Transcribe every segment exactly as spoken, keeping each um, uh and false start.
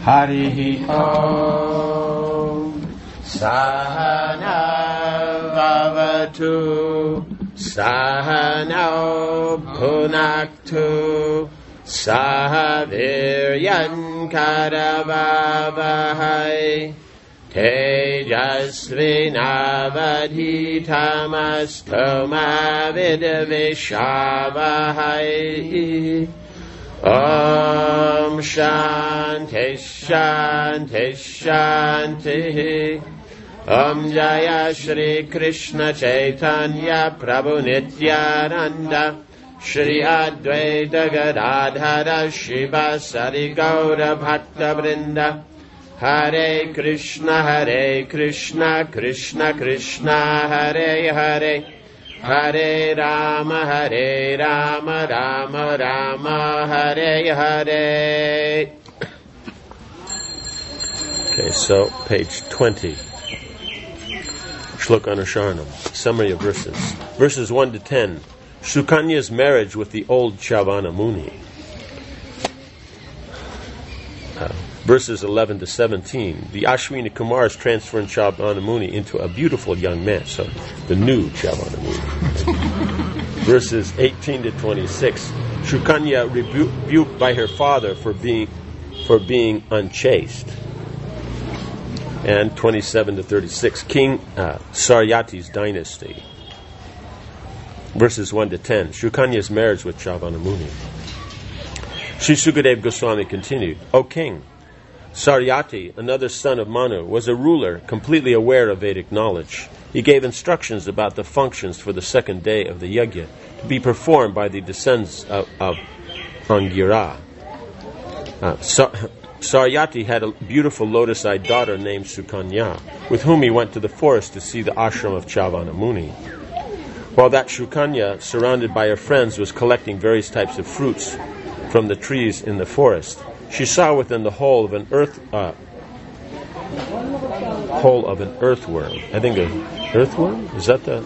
Harihi Om. Sahana Vavatu Sahano Bhunaktu Sahaviryan Karavavahai Tejasvinavadhitamastu Mavidavishavahai. Om Shanti Shanti Shanti. Om Jaya Shri Krishna Chaitanya Prabhu Nityananda Shri Advaita Gadadhara Shiva Sari Gaura Bhakta Vrinda. Hare Krishna Hare Krishna Krishna Krishna Hare Hare Hare Rama Hare Rama Rama Rama Hare Hare. Okay, so page twenty. Shloka Anusharanam. Summary of verses. Verses one to ten. Sukanya's marriage with the old Chavana Muni. Uh, verses eleven to seventeen. The Ashwini Kumars transferring Chavana Muni into a beautiful young man. So, the new Chavana Muni. Verses eighteen to twenty-six. Sukanya rebuked by her father for being for being unchaste. And twenty-seven to thirty-six, King uh, Saryati's dynasty. Verses one to ten, Sukanya's marriage with Chavana Muni. Sri Sukadeva Goswami continued, O king, Saryati, another son of Manu, was a ruler completely aware of Vedic knowledge. He gave instructions about the functions for the second day of the yajna to be performed by the descendants of, of Angira. Uh, so, Saryati had a beautiful lotus-eyed daughter named Sukanya, with whom he went to the forest to see the ashram of Chavana Muni. While that Sukanya, surrounded by her friends, was collecting various types of fruits from the trees in the forest, she saw within the hole of an earth uh, hole of an earthworm. I think an earthworm? Is that the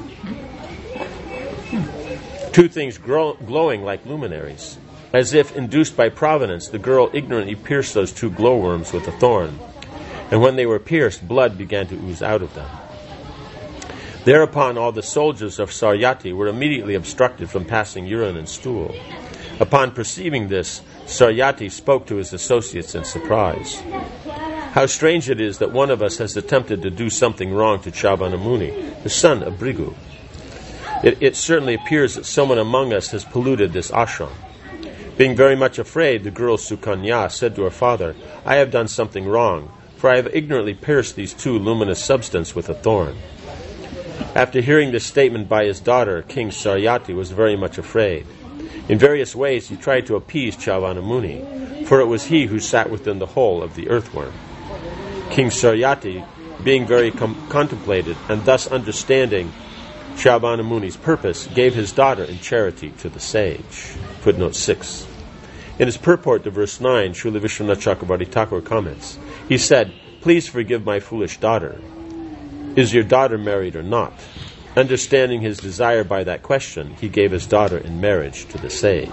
two things grow, glowing like luminaries? As if induced by providence, the girl ignorantly pierced those two glowworms with a thorn, and when they were pierced, blood began to ooze out of them. Thereupon all the soldiers of Saryati were immediately obstructed from passing urine and stool. Upon perceiving this, Saryati spoke to his associates in surprise. How strange it is that one of us has attempted to do something wrong to Chavana Muni, the son of Bhrigu. It, it certainly appears that someone among us has polluted this ashram. Being very much afraid, the girl Sukanya said to her father, I have done something wrong, for I have ignorantly pierced these two luminous substances with a thorn. After hearing this statement by his daughter, King Saryati was very much afraid. In various ways he tried to appease Chavana Muni, for it was he who sat within the hole of the earthworm. King Saryati, being very com- contemplated and thus understanding Chavana Muni's purpose, gave his daughter in charity to the sage. Footnote six. In his purport to verse nine, Srila Vishwanath Chakravarti Thakur comments, he said, Please forgive my foolish daughter. Is your daughter married or not? Understanding his desire by that question, he gave his daughter in marriage to the sage.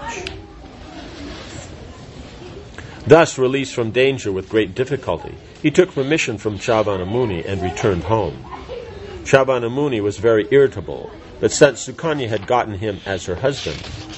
Thus, released from danger with great difficulty, he took permission from Chavana Muni and returned home. Chavana Muni was very irritable, but since Sukanya had gotten him as her husband,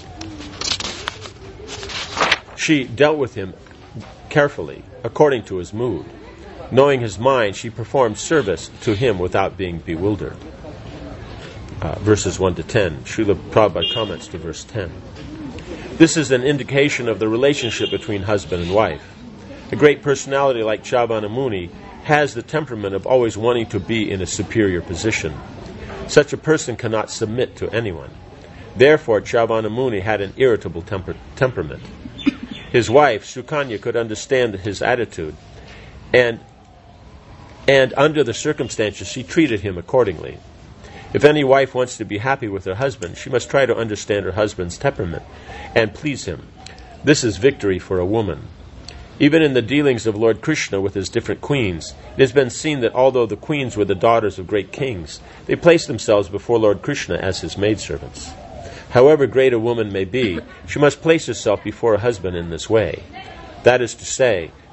she dealt with him carefully, according to his mood. Knowing his mind, she performed service to him without being bewildered. Uh, verses one to ten. Srila Prabhupada comments to verse ten. This is an indication of the relationship between husband and wife. A great personality like Chavana Muni has the temperament of always wanting to be in a superior position. Such a person cannot submit to anyone. Therefore, Chavana Muni had an irritable temper- temperament. His wife, Sukanya, could understand his attitude, and and under the circumstances, she treated him accordingly. If any wife wants to be happy with her husband, she must try to understand her husband's temperament and please him. This is victory for a woman. Even in the dealings of Lord Krishna with his different queens, it has been seen that although the queens were the daughters of great kings, they placed themselves before Lord Krishna as his maidservants. However great a woman may be, she must place herself before her husband in this way. That is to say,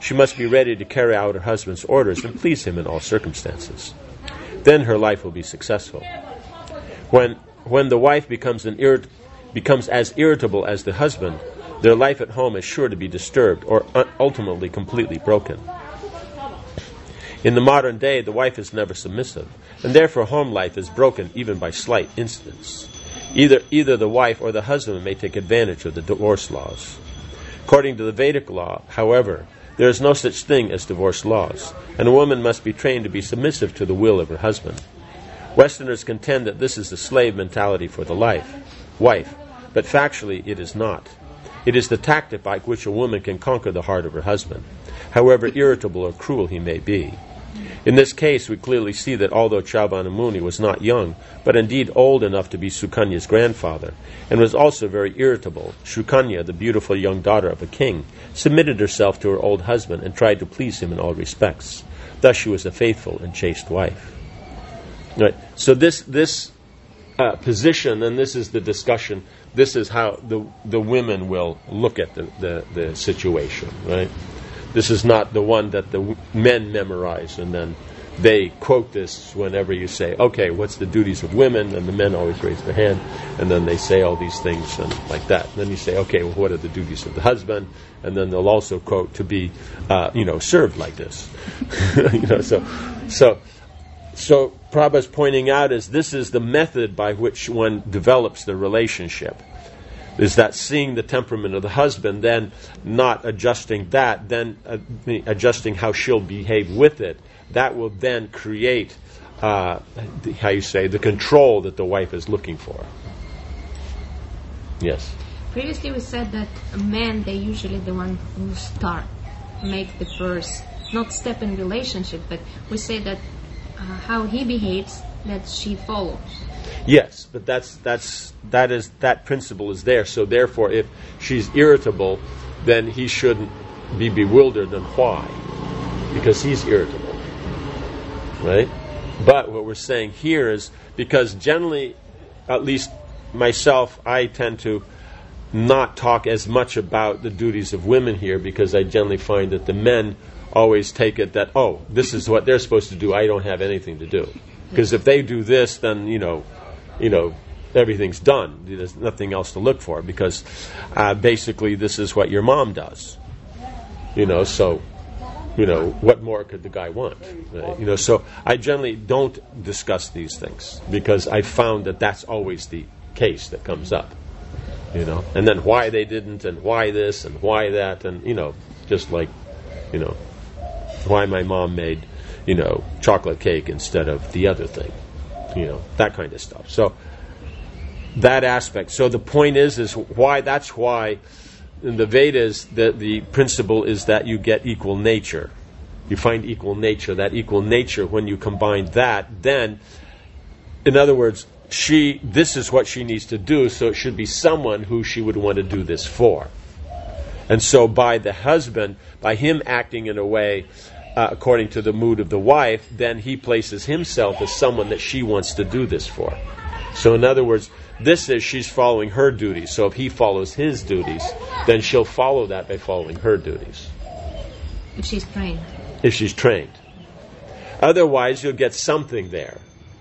She must be ready to carry out her husband's orders and please him in all circumstances. Then her life will be successful. When when the wife becomes an irrit- becomes as irritable as the husband, their life at home is sure to be disturbed or un- ultimately completely broken. In the modern day, the wife is never submissive, and therefore home life is broken even by slight incidents. Either either the wife or the husband may take advantage of the divorce laws. According to the Vedic law, however, there is no such thing as divorce laws, and a woman must be trained to be submissive to the will of her husband. Westerners contend that this is the slave mentality for the life, wife, but factually it is not. It is the tactic by which a woman can conquer the heart of her husband, however irritable or cruel he may be. In this case, we clearly see that although Chavana Muni was not young, but indeed old enough to be Sukanya's grandfather, and was also very irritable, Sukanya, the beautiful young daughter of a king, submitted herself to her old husband and tried to please him in all respects. Thus she was a faithful and chaste wife. Right. So this this uh, position, and this is the discussion, this is how the the women will look at the, the, the situation, right? This is not the one that the w- men memorize, and then they quote this whenever you say, okay, what's the duties of women? And the men always raise their hand, and then they say all these things and like that. And then you say, okay, well, what are the duties of the husband? And then they'll also quote to be, uh, you know, served like this. you know, so, so, so Prabhupada's pointing out is this is the method by which one develops the relationship. Is that seeing the temperament of the husband, then not adjusting that, then uh, adjusting how she'll behave with it. That will then create, uh, the, how you say, the control that the wife is looking for. Yes? Previously we said that men, they're usually the one who start, make the first, not step in relationship, but we say that uh, how he behaves, that she follows. Yes, but that's that's that is that principle is there. So therefore, if she's irritable, then he shouldn't be bewildered. And why? Because he's irritable, right? But what we're saying here is because generally, at least myself, I tend to not talk as much about the duties of women here because I generally find that the men always take it that, oh, this is what they're supposed to do. I don't have anything to do. Because if they do this, then, you know, you know, everything's done. There's nothing else to look for because uh, basically this is what your mom does. You know, so, you know, what more could the guy want? Right? You know, so I generally don't discuss these things because I found that that's always the case that comes up. You know, and then why they didn't and why this and why that and, you know, just like, you know, why my mom made, you know, chocolate cake instead of the other thing, you know, that kind of stuff. So that aspect. So the point is, is why, that's why in the Vedas, the, the principle is that you get equal nature. You find equal nature. That equal nature, when you combine that, then, in other words, she, this is what she needs to do, so it should be someone who she would want to do this for. And so by the husband, by him acting in a way Uh, according to the mood of the wife, then he places himself as someone that she wants to do this for. So in other words, this is she's following her duties. So if he follows his duties, then she'll follow that by following her duties. If she's trained. If she's trained. Otherwise, you'll get something there.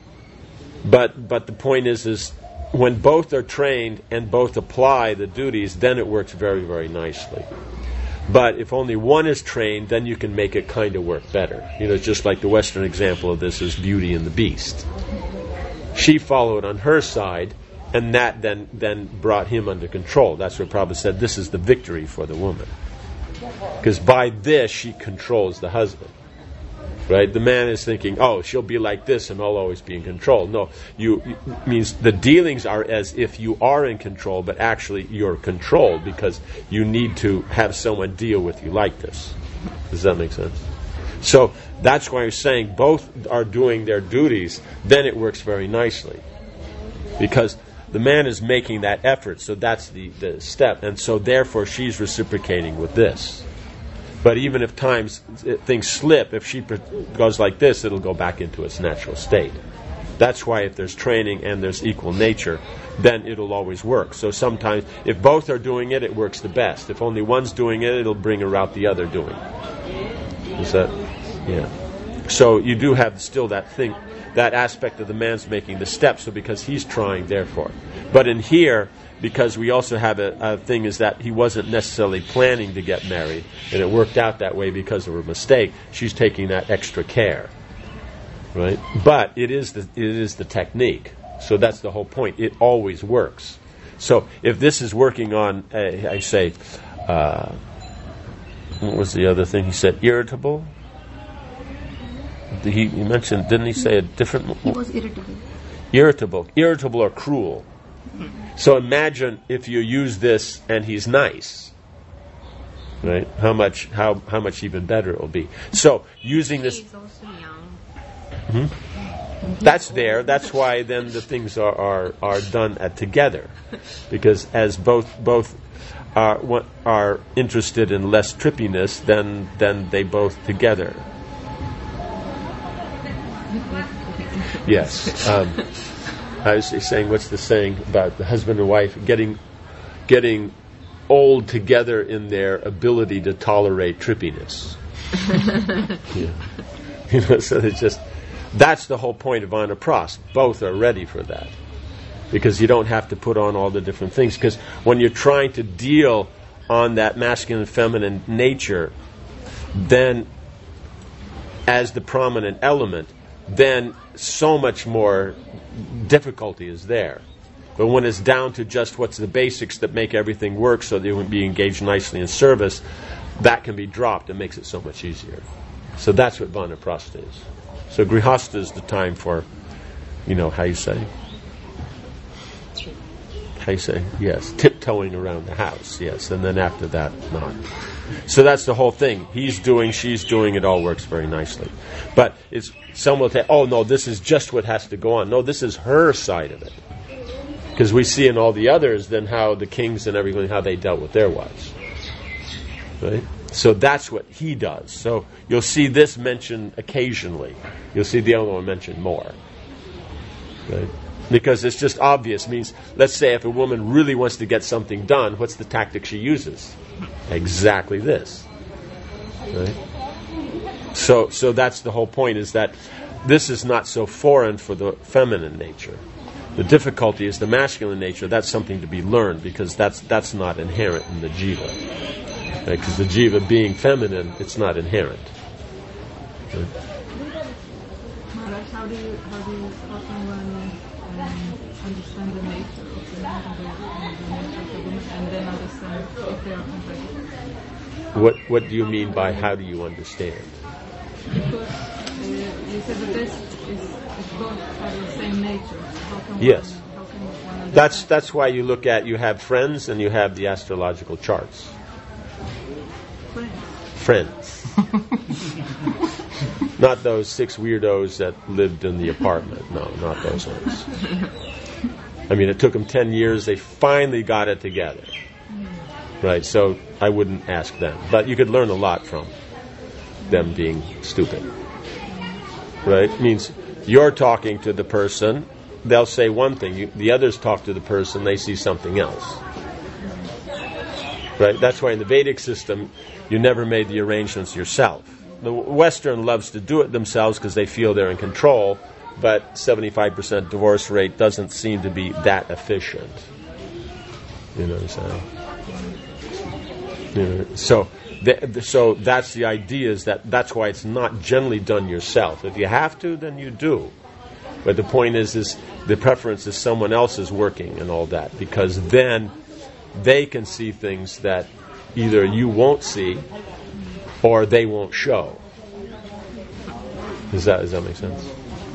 But but the point is, is when both are trained and both apply the duties, then it works very, very nicely. But if only one is trained, then you can make it kind of work better. You know, just like the Western example of this is Beauty and the Beast. She followed on her side, and that then, then brought him under control. That's what Prabhupada said, this is the victory for the woman. Because by this, she controls the husband. Right? The man is thinking, oh, she'll be like this and I'll always be in control. No, you, you means the dealings are as if you are in control, but actually you're controlled because you need to have someone deal with you like this. Does that make sense? So that's why I'm saying both are doing their duties, then it works very nicely. Because the man is making that effort, so that's the, the step. And so therefore she's reciprocating with this. But even if times things slip, if she goes like this, it'll go back into its natural state. That's why if there's training and there's equal nature, then it'll always work. So sometimes, if both are doing it, it works the best. If only one's doing it, it'll bring about the other doing it. Is that, yeah. So you do have still that thing, that aspect of the man's making the step, so because he's trying, therefore. But in here, because we also have a, a thing is that he wasn't necessarily planning to get married, and it worked out that way because of her mistake, she's taking that extra care. Right? But it is the it is the technique. So that's the whole point. It always works. So if this is working on, uh, I say, uh, what was the other thing he said? Irritable? He, he mentioned, didn't he say a different... He was irritable. Irritable. Irritable or cruel. So imagine if you use this and he's nice. Right? How much how how much even better it will be. So using this... He's also young. Mm-hmm. That's there. That's why then the things are, are, are done at together. Because as both both are, are interested in less trippiness, then, then they both together. Yes. Um, I was saying, what's the saying about the husband and wife getting getting old together in their ability to tolerate trippiness? Yeah. You know, so it's just, that's the whole point of Vanaprastha. Both are ready for that. Because you don't have to put on all the different things. Because when you're trying to deal on that masculine and feminine nature, then as the prominent element, then so much more difficulty is there. But when it's down to just what's the basics that make everything work so that you can be engaged nicely in service, that can be dropped and makes it so much easier. So that's what Vanaprastha is. So Grihastha is the time for, you know, how you say? How you say? Yes, tiptoeing around the house, yes. And then after that, not. So that's the whole thing. He's doing, she's doing, it all works very nicely. But it's, some will say, oh no, this is just what has to go on. No, this is her side of it. Because we see in all the others then how the kings and everything, how they dealt with their wives. Right? So that's what he does. So you'll see this mentioned occasionally. You'll see the other one mentioned more. Right? Because it's just obvious. It means, let's say if a woman really wants to get something done, what's the tactic she uses? Exactly this. Right? So, so that's the whole point, is that this is not so foreign for the feminine nature. The difficulty is the masculine nature. That's something to be learned, because that's that's not inherent in the jiva. Because right? The jiva being feminine, it's not inherent. Right? Maharaj, how do you how do you how can one um, understand the nature of the man and the, and the nature of the woman, and then understand if they are compatible? What what do you mean by how do you understand? Because uh, you said the best is if both have the same nature. How can yes. One, how can one understand? That's that's why you look at, you have friends and you have the astrological charts. Friends. Friends. Not those six weirdos that lived in the apartment. No, not those ones. I mean, it took them ten years. They finally got it together. Right, so I wouldn't ask them. But you could learn a lot from them being stupid. Right? It means you're talking to the person, they'll say one thing. You, the others talk to the person, they see something else. Right? That's why in the Vedic system, you never made the arrangements yourself. The Western loves to do it themselves because they feel they're in control, but seventy-five percent divorce rate doesn't seem to be that efficient. You know what I'm saying? You know, so, th- so that's the idea, is that that's why it's not generally done yourself. If you have to, then you do. But the point is, is the preference is someone else is working and all that, because then they can see things that either you won't see or they won't show. Does that, does that make sense?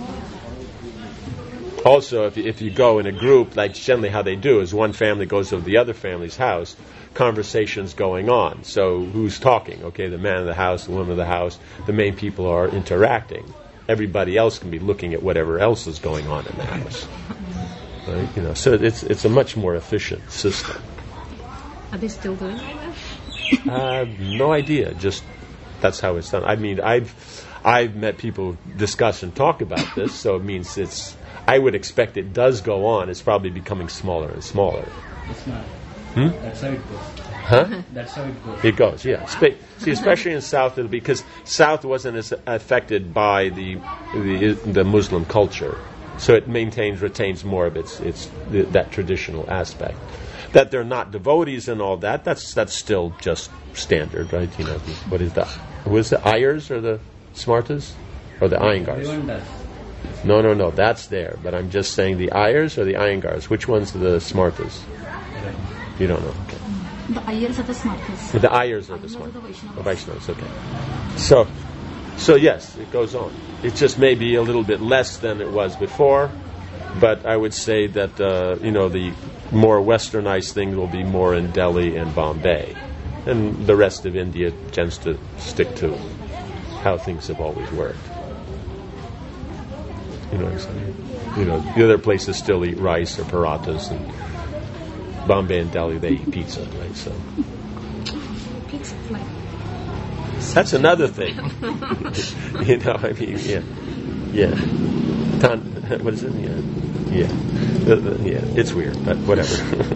Also, if you, if you go in a group, like generally how they do is one family goes over the other family's house, conversations going on. So who's talking? Okay, the man of the house, the woman of the house, the main people are interacting. Everybody else can be looking at whatever else is going on in the house. Right? You know, so it's it's a much more efficient system. Are they still doing that? Uh, no idea. Just that's how it's done. I mean, I've I've met people discuss and talk about this, so it means it's I would expect it does go on. It's probably becoming smaller and smaller. It's not. Hmm? That's how it goes. Huh? That's how it goes. It goes, yeah. Spe- See, especially in South, it'll be because South wasn't as affected by the the, the Muslim culture, so it maintains retains more of its its that traditional aspect. That they're not devotees and all that. That's that's still just standard, right? You know, what is that? Was the Ayers or the Smartas or the Iyengars? Everyone does. No, no, no. That's there. But I'm just saying the Ayers or the Iyengars. Which one's the Smartas? You don't know. Okay. The Ayers are the Smartas. The Ayers are the Ayers are Smartas. the Vaishnavas. The Vaishnavas, okay. So, so yes, it goes on. It just may be a little bit less than it was before, but I would say that uh, you know the more westernized thing will be more in Delhi and Bombay, and the rest of India tends to stick to how things have always worked. You know what I'm saying? You know, the other places still eat rice or parathas, and Bombay and Delhi they eat pizza, right? So Pizza flavor. that's another thing. You know, I mean, yeah, yeah. Tan, what is it? Yeah, yeah, the, the, yeah. It's weird, but whatever.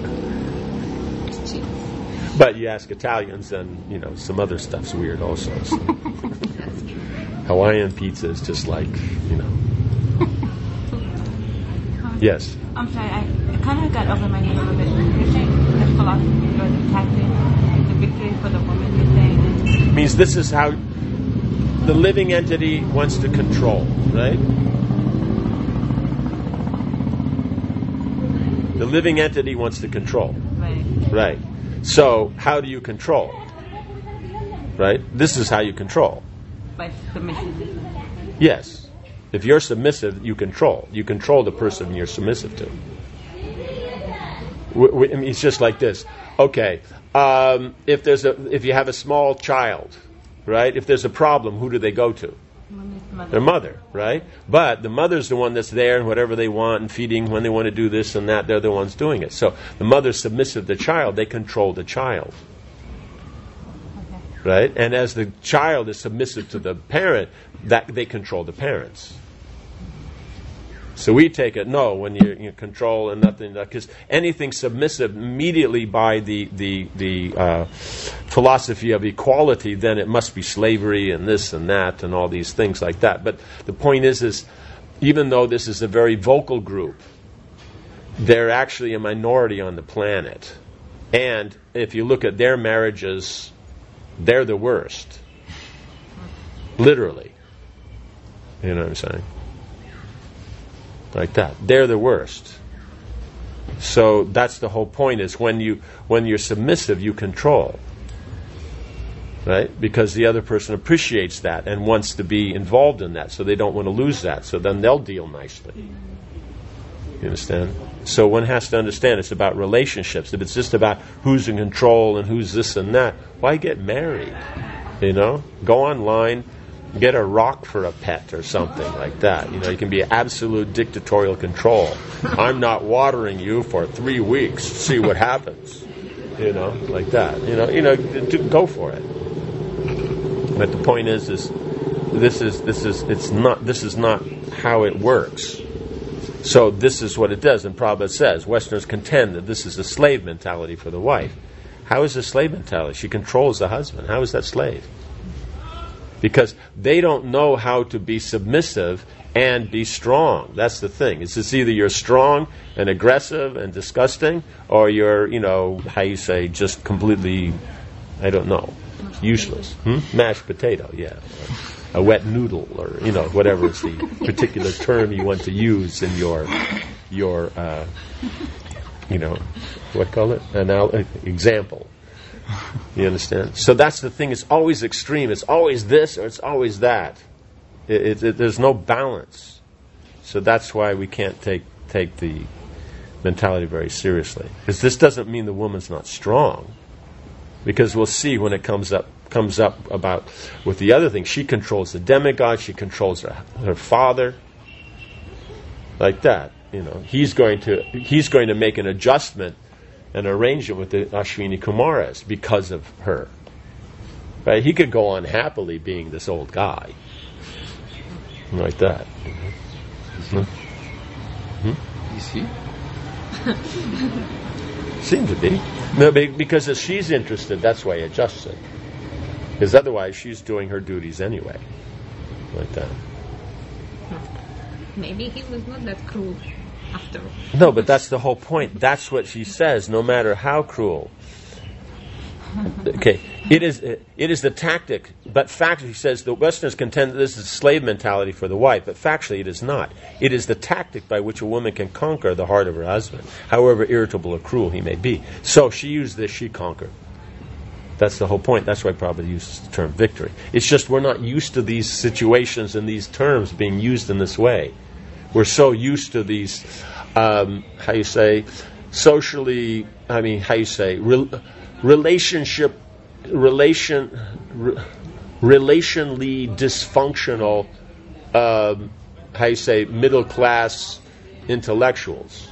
But you ask Italians, and you know, some other stuff's weird also. So. Hawaiian pizza is just like, you know. Yes. I'm sorry, I, I kind of got over my head a little bit. You're saying that philosophy was attacking the victory for the woman, you're saying? It means this is how the living entity wants to control, right? The living entity wants to control. Right. Right. So, how do you control? Right? This is how you control. By submission. Yes. If you're submissive, you control. You control the person you're submissive to. W- w- I mean, it's just like this. Okay, um, if there's a, if you have a small child, right? If there's a problem, who do they go to? Mother. Their mother, right? But the mother's the one that's there and whatever they want and feeding when they want to do this and that, they're the ones doing it. So the mother's submissive to the child, they control the child. Okay. Right? And as the child is submissive to the parent, that they control the parents. So we take it, no, when you, you control and nothing, because anything submissive immediately by the the the uh, philosophy of equality, then it must be slavery and this and that and all these things like that. But the point is, is even though this is a very vocal group, they're actually a minority on the planet. And if you look at their marriages, they're the worst. Literally. You know what I'm saying? Like that. They're the worst. So that's the whole point, is when you when you're submissive, you control. Right? Because the other person appreciates that and wants to be involved in that, so they don't want to lose that. So then they'll deal nicely. You understand? So one has to understand it's about relationships. If it's just about who's in control and who's this and that, why get married? You know? Go online, get a rock for a pet or something like that. You know, you can be absolute dictatorial control. I'm not watering you for three weeks. See what happens. You know, like that. You know, you know, to go for it. But the point is, is this is this is it's not this is not how it works. So this is what it does. And Prabhupada says Westerners contend that this is a slave mentality for the wife. How is a slave mentality? She controls the husband. How is that slave? Because they don't know how to be submissive and be strong. That's the thing. It's just either you're strong and aggressive and disgusting, or you're, you know, how you say, just completely, I don't know, useless. Hmm? Mashed potato, yeah. Or a wet noodle, or, you know, whatever is the particular term you want to use in your, your, uh, you know, what call it? An example. You understand? So that's the thing. It's always extreme. It's always this or it's always that. It, it, it, there's no balance. So that's why we can't take take the mentality very seriously. Because this doesn't mean the woman's not strong. Because we'll see when it comes up comes up about with the other thing. She controls the demigod. She controls her, her father. Like that. You know, he's going to he's going to make an adjustment, an arrangement with the Ashwini Kumaras because of her. Right? He could go on happily being this old guy. Like that. Mm-hmm. Hmm? Is he? Seems to be. No, be- because if she's interested, that's why he adjusts it. Because otherwise, she's doing her duties anyway. Like that. Maybe he was not that cruel after all. No, but that's the whole point. That's what she says, no matter how cruel. Okay, it is it is the tactic, but factually, he says, the Westerners contend that this is slave mentality for the wife, but factually it is not. It is the tactic by which a woman can conquer the heart of her husband, however irritable or cruel he may be. So she used this, she conquered. That's the whole point. That's why Prabhupada uses the term victory. It's just we're not used to these situations and these terms being used in this way. We're so used to these, um, how you say, socially, I mean, how you say, re- relationship, relation, re- relationally dysfunctional, um, how you say, middle class intellectuals.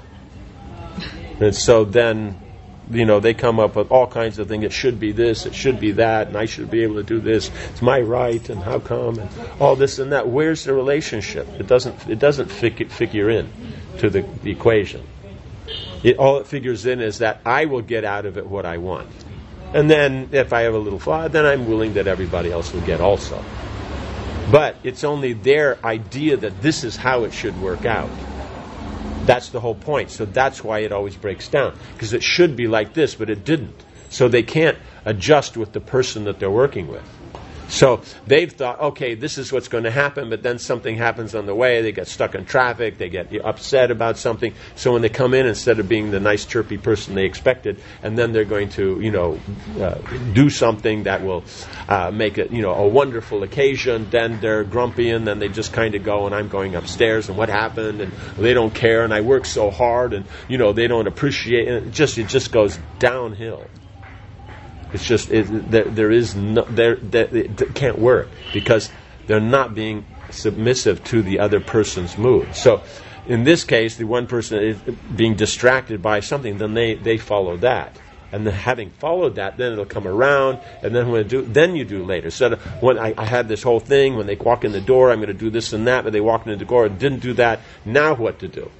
And so then, you know, they come up with all kinds of things. It should be this, it should be that, and I should be able to do this. It's my right, and how come, and all this and that. Where's the relationship? It doesn't. It doesn't fig- figure in to the, the equation. It, all it figures in is that I will get out of it what I want, and then if I have a little flaw, then I'm willing that everybody else will get also. But it's only their idea that this is how it should work out. That's the whole point. So that's why it always breaks down. Because it should be like this, but it didn't. So they can't adjust with the person that they're working with. So they've thought, okay, this is what's going to happen, but then something happens on the way. They get stuck in traffic. They get upset about something. So when they come in, instead of being the nice, chirpy person they expected, and then they're going to, you know, uh, do something that will uh, make it, you know, a wonderful occasion, then they're grumpy, and then they just kind of go, and I'm going upstairs, and what happened, and they don't care, and I work so hard, and, you know, they don't appreciate it. It just, it just goes downhill. It's just it, there, there is no there, there it can't work because they're not being submissive to the other person's mood. So, in this case, the one person is being distracted by something, then they, they follow that, and then having followed that, then it'll come around, and then when it do, then you do later. So when I, I had this whole thing, when they walk in the door, I'm going to do this and that, but they walk in the door and didn't do that. Now what to do?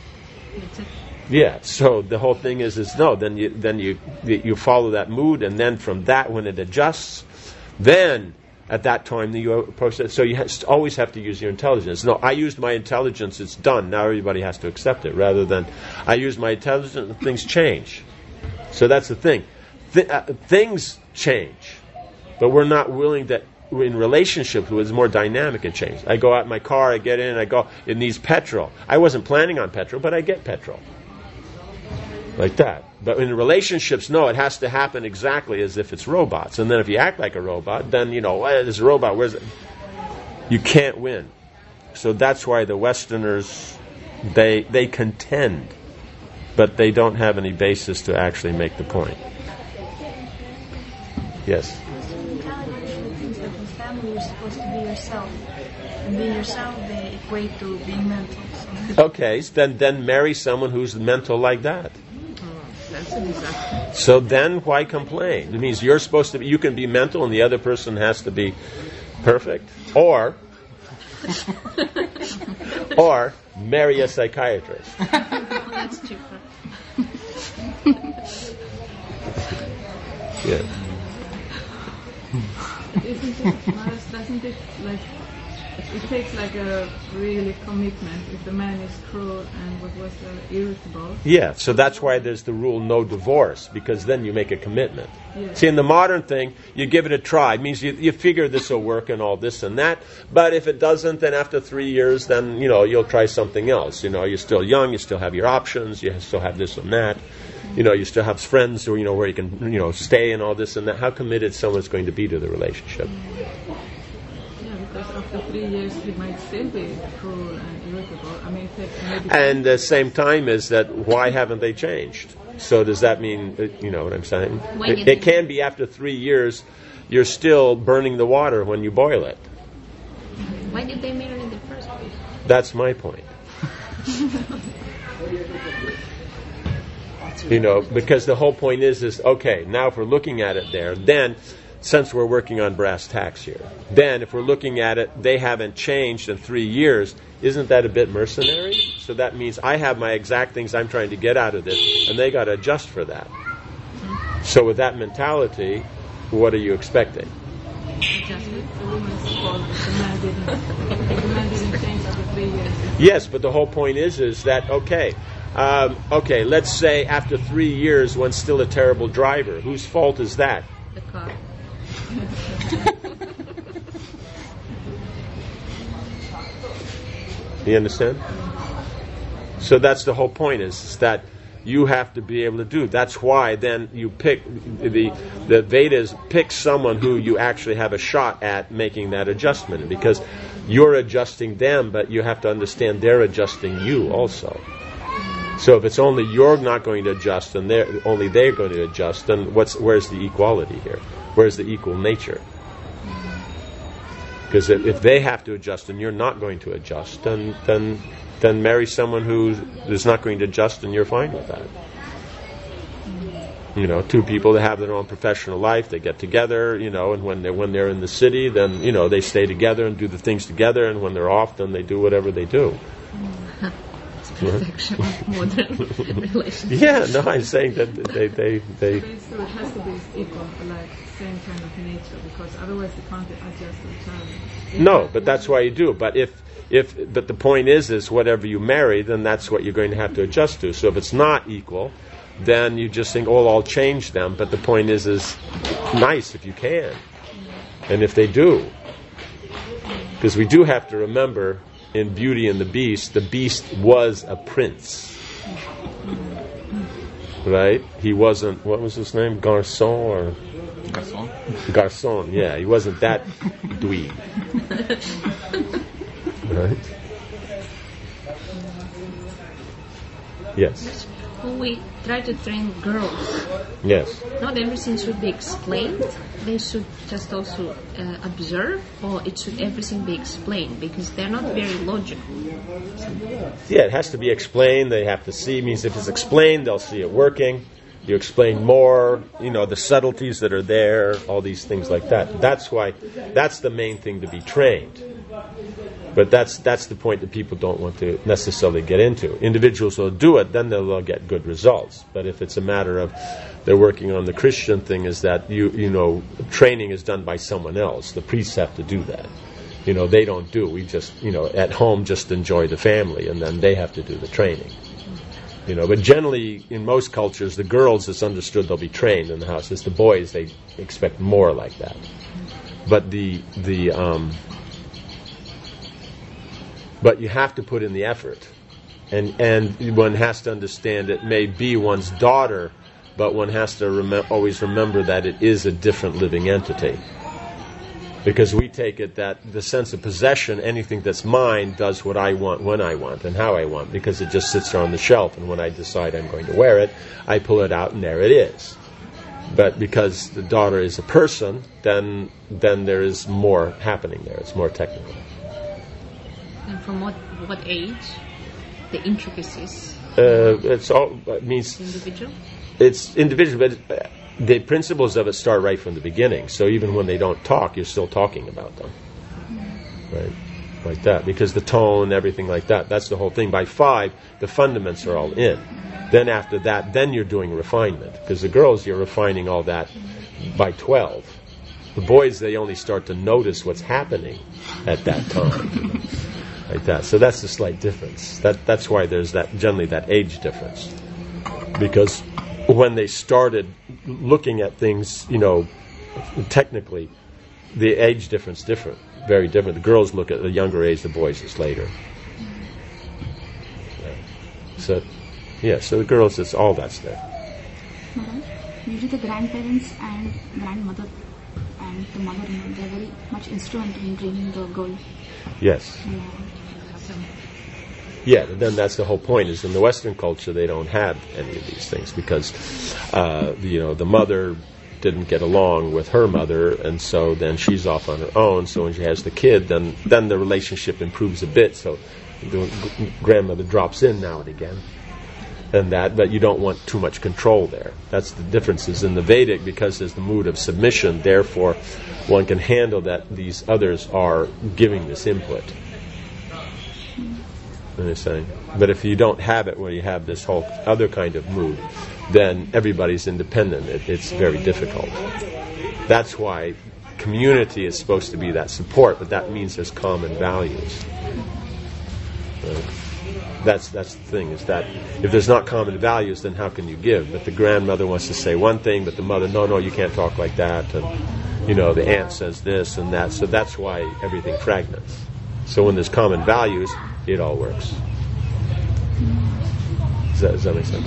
Yeah, so the whole thing is, is no, then you then you you follow that mood, and then from that, when it adjusts, then at that time you approach it. So you has, always have to use your intelligence. No, I used my intelligence, it's done, now everybody has to accept it, rather than I used my intelligence and things change. So that's the thing. Th- uh, things change, but we're not willing that in relationships it's more dynamic and change. I go out in my car, I get in, I go, it needs petrol. I wasn't planning on petrol, but I get petrol. Like that. But in relationships, no, it has to happen exactly as if it's robots. And then if you act like a robot, then, you know, well, this robot, where's it? You can't win. So that's why the Westerners, they they contend, but they don't have any basis to actually make the point. Yes? Mentality thinks that in family you're supposed to be yourself. And being yourself, they equate to being mental. So. Okay, then, then marry someone who's mental like that. That's a disaster. So then why complain? It means you're supposed to be, you can be mental and the other person has to be perfect. Or, or marry a psychiatrist. Well, that's cheaper. Yeah. Isn't it, Maras, doesn't it, like, it takes like a really commitment if the man is cruel and what was uh, irritable. Yeah, so that's why there's the rule no divorce, because then you make a commitment. Yeah. See, in the modern thing, you give it a try. It means you, you figure this will work and all this and that, but if it doesn't, then after three years, then, you know, you'll try something else. You know, you're still young, you still have your options, you still have this and that. You know, you still have friends who, you know, where you can, you know, stay and all this and that. How committed someone's going to be to the relationship? Because after three years he might still be cruel and irritable. I mean, it takes maybe... And the same time is that why haven't they changed? So does that mean, you know what I'm saying? It, it can be after three years, you're still burning the water when you boil it. Why did they marry in the first place? That's my point. You know, because the whole point is, is okay, now if we're looking at it there, then... Since we're working on brass tacks here, then if we're looking at it, they haven't changed in three years. Isn't that a bit mercenary? So that means I have my exact things I'm trying to get out of this, and they got to adjust for that. So with that mentality, what are you expecting? Adjustment. The woman's fault. The man didn't. The man didn't change after three years. Yes, but the whole point is, is that okay? Um, okay, let's say after three years, one's still a terrible driver. Whose fault is that? The car. You understand? So that's the whole point, is, is that you have to be able to do. That's why then you pick, the the Vedas pick someone who you actually have a shot at making that adjustment, because you're adjusting them, but you have to understand they're adjusting you also. So if it's only you're not going to adjust and they're only they're going to adjust, then what's where's the equality here? Where's the equal nature? Because if, if they have to adjust and you're not going to adjust, then then then marry someone who is not going to adjust, and you're fine with that. You know, two people that have their own professional life, they get together, you know, and when they're when they're in the city, then you know they stay together and do the things together, and when they're off, then they do whatever they do. Perfection of modern relationship. Yeah, no, I'm saying that they they they. So it has to be equal, like same kind of nature, because otherwise you can't adjust each other. No, but that's why you do. But if if but the point is is whatever you marry, then that's what you're going to have to adjust to. So if it's not equal, then you just think, oh, I'll change them. But the point is is nice if you can, and if they do, because we do have to remember. In Beauty and the Beast, the Beast was a prince. Right? He wasn't, what was his name? Garçon or? Garçon. Garçon, yeah. He wasn't that dweeb. Right? Yes. When we try to train girls, Yes. not everything should be explained. They should just also uh, observe, or it should everything be explained, because they're not very logical. Yeah, it has to be explained. They have to see. It means if it's explained, they'll see it working. You explain more, you know, the subtleties that are there, all these things like that. That's why, that's the main thing to be trained. But that's that's the point that people don't want to necessarily get into. Individuals will do it, then they'll get good results. But if it's a matter of they're working on the Christian thing, is that you you know training is done by someone else. The priests have to do that. You know, they don't do. We just you know at home just enjoy the family, and then they have to do the training. You know, but generally in most cultures, the girls, it's understood they'll be trained in the house. It's the boys they expect more like that. But the the um, But you have to put in the effort. And and one has to understand it may be one's daughter, but one has to rem- always remember that it is a different living entity. Because we take it that the sense of possession, anything that's mine, does what I want, when I want, and how I want, because it just sits there on the shelf, and when I decide I'm going to wear it, I pull it out, and there it is. But because the daughter is a person, then then there is more happening there. It's more technical. And from what what age? The intricacies. Uh, it's all it means. Individual. It's individual, but uh, the principles of it start right from the beginning. So even when they don't talk, you're still talking about them, right? Like that, because the tone, everything like that. That's the whole thing. By five, the fundaments are all in. Then after that, then you're doing refinement. Because the girls, you're refining all that by twelve. The boys, they only start to notice what's happening at that time. Like that. So that's the slight difference. That that's why there's that generally that age difference. Because when they started looking at things, you know, technically, the age difference different, very different. The girls look at a younger age, the boys is later. Yeah. So, yeah. So the girls, it's all that's there. Mm-hmm. Usually, the grandparents and grandmother and the mother-in-law, they're very much instrumental in training the girl. Yes. Yeah. Yeah, then that's the whole point, is in the Western culture they don't have any of these things because, uh, you know, the mother didn't get along with her mother, and so then she's off on her own. So when she has the kid, then then the relationship improves a bit. So the g- grandmother drops in now and again, and that, but you don't want too much control there. That's the differences in the Vedic, because there's the mood of submission. Therefore, one can handle that these others are giving this input. Understand? But if you don't have it where you have this whole other kind of mood, then everybody's independent. It, it's very difficult. That's why community is supposed to be that support, but that means there's common values. Right? That's that's the thing, is that if there's not common values, then how can you give? But the grandmother wants to say one thing, but the mother, no, no, you can't talk like that. And, you know, the aunt says this and that. So that's why everything fragments. So when there's common values, it all works. Does that, does that make sense?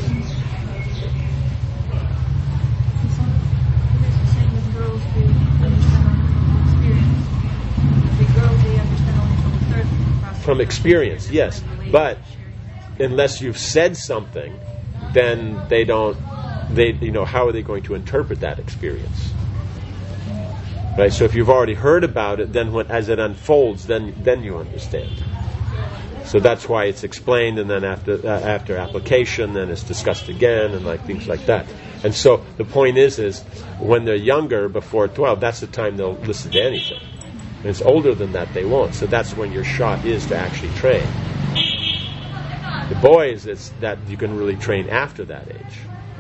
From experience, yes. But unless you've said something, then they don't, they, you know, how are they going to interpret that experience? Right? So if you've already heard about it, then when, as it unfolds, then then you understand. So that's why it's explained, and then after uh, after application, then it's discussed again, and like things like that. And so the point is, is when they're younger, before twelve, that's the time they'll listen to anything. When it's older than that, they won't. So that's when your shot is to actually train. The boys, it's that you can really train after that age.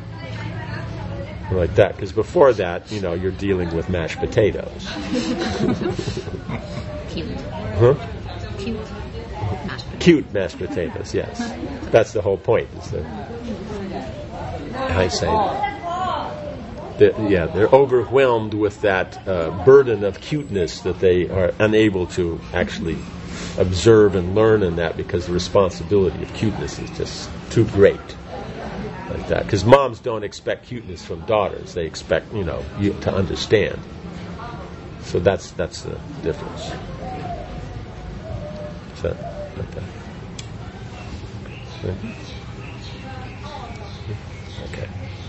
Like that, because before that, you know, you're dealing with mashed potatoes. Cute. Huh? Cute. Mashed potatoes. Cute mashed potatoes, yes. That's the whole point. Is that I say, that, yeah, they're overwhelmed with that uh, burden of cuteness that they are unable to actually observe and learn in that, because the responsibility of cuteness is just too great. Like that, because moms don't expect cuteness from daughters; they expect, you know, you to understand. So that's that's the difference. Is that like that? Right. Okay.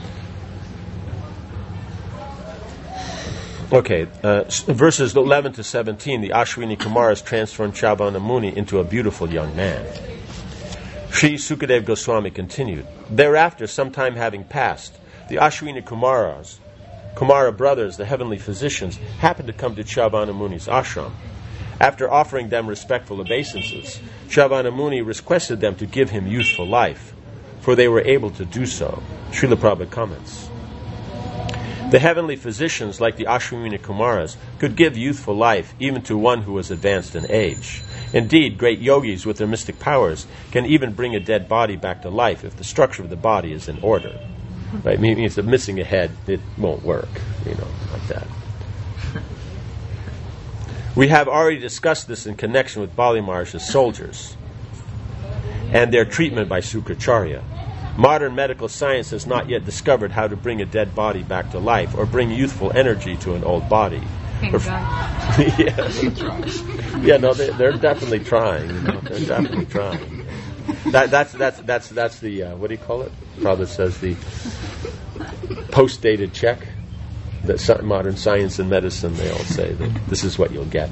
Okay. Uh, verses eleven to seventeen. The Ashwini Kumaras transformed Chavana Muni into a beautiful young man. Sri Sukadeva Goswami continued. Thereafter, some time having passed, the Ashwini Kumaras, Kumara brothers, the heavenly physicians, happened to come to Chavana Muni's ashram. After offering them respectful obeisances, Chavana Muni requested them to give him youthful life, for they were able to do so. Srila Prabhupada comments. The heavenly physicians, like the Ashwini Kumaras, could give youthful life even to one who was advanced in age. Indeed, great yogis with their mystic powers can even bring a dead body back to life if the structure of the body is in order. Right? Meaning if it's missing a head, it won't work, you know, like that. We have already discussed this in connection with Bali Maharaj's soldiers and their treatment by Sukracharya. Modern medical science has not yet discovered how to bring a dead body back to life or bring youthful energy to an old body. Thank God. yeah. yeah, no, they, they're definitely trying. You know, they're definitely trying. That, that's that's that's that's the uh, what do you call it? Prabhupada says the post-dated check. That so, modern science and medicine, they all say that this is what you'll get.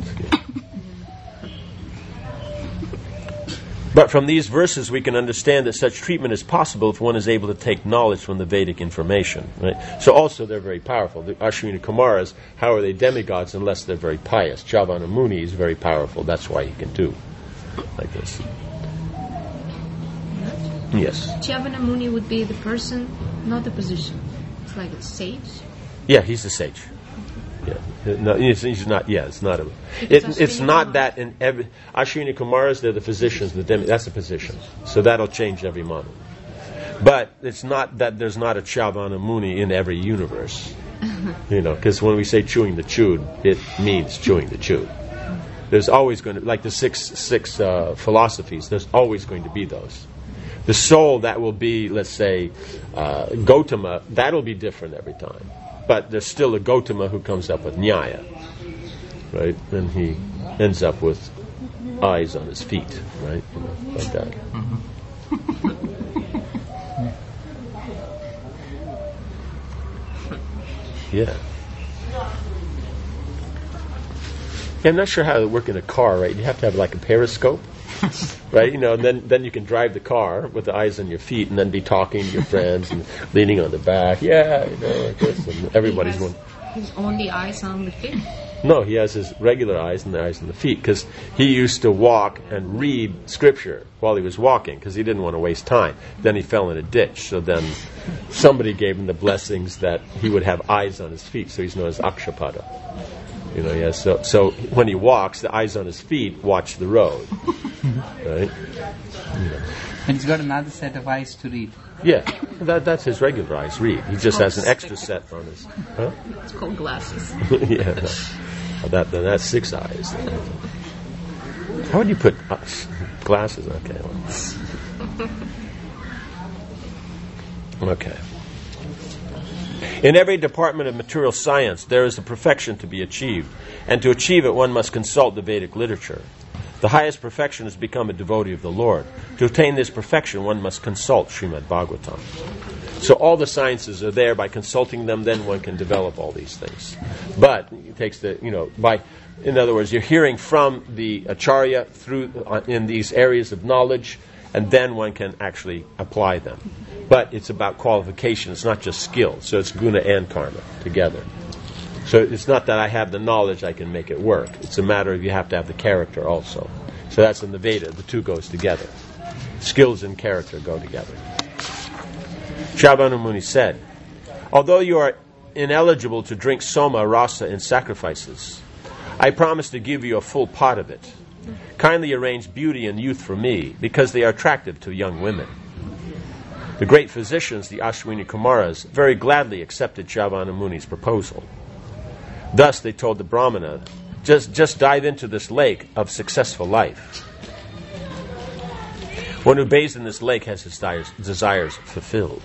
But from these verses, we can understand that such treatment is possible if one is able to take knowledge from the Vedic information. Right? So also they're very powerful. The Ashwini Kumaras, how are they demigods unless they're very pious? Chavana Muni is very powerful. That's why he can do like this. Yes. Chavana Muni would be the person, not the position. It's like a sage. Yeah, he's a sage. Yeah, no, he's, he's not. Yeah, it's not a. It, it's not that in every Ashwini Kumaras. They're the physicians. The demi, that's a position. So that'll change every month. But it's not that there's not a Chavana Muni in every universe. You know, because when we say chewing the chewed, it means chewing the chewed. There's always going to, like the six six uh, philosophies. There's always going to be those. The soul that will be, let's say, uh, Gautama, that'll be different every time. But there's still a Gautama who comes up with Nyaya, right? And he ends up with eyes on his feet, right? You know, like that. Yeah. Yeah, I'm not sure how to work in a car, right? You have to have like a periscope, right? You know, and then, then you can drive the car with the eyes on your feet and then be talking to your friends and leaning on the back. Yeah, you know, like this. And everybody's He has going... his only eyes on the feet. No, he has his regular eyes and the eyes and the feet, because he used to walk and read scripture while he was walking, because he didn't want to waste time. Then he fell in a ditch, so then somebody gave him the blessings that he would have eyes on his feet, so he's known as Akshapada. You know, yeah, so, so when he walks, the eyes on his feet watch the road. Right? Yeah. And he's got another set of eyes to read. Yeah, that, that's his regular eyes read. He just has an extra set on his... Huh? It's called glasses. Yeah, no. Well, that, then that's six eyes. How would you put uh, glasses? Okay. Well. Okay. In every department of material science, there is a perfection to be achieved, and to achieve it, one must consult the Vedic literature. The highest perfection is become a devotee of the Lord. To attain this perfection, one must consult Srimad Bhagavatam. So all the sciences are there. By consulting them, then one can develop all these things. But it takes the, you know, by, in other words, you're hearing from the Acharya through uh, in these areas of knowledge, and then one can actually apply them. But it's about qualification. It's not just skill. So it's guna and karma together. So it's not that I have the knowledge, I can make it work. It's a matter of you have to have the character also. So that's in the Veda. The two goes together. Skills and character go together. Shabana Muni said, although you are ineligible to drink soma rasa in sacrifices, I promise to give you a full pot of it. Kindly arrange beauty and youth for me, because they are attractive to young women. The great physicians, the Ashwini Kumaras, very gladly accepted Shabana Muni's proposal. Thus they told the Brahmana, just, just dive into this lake of successful life. One who bathes in this lake has his desires, desires fulfilled.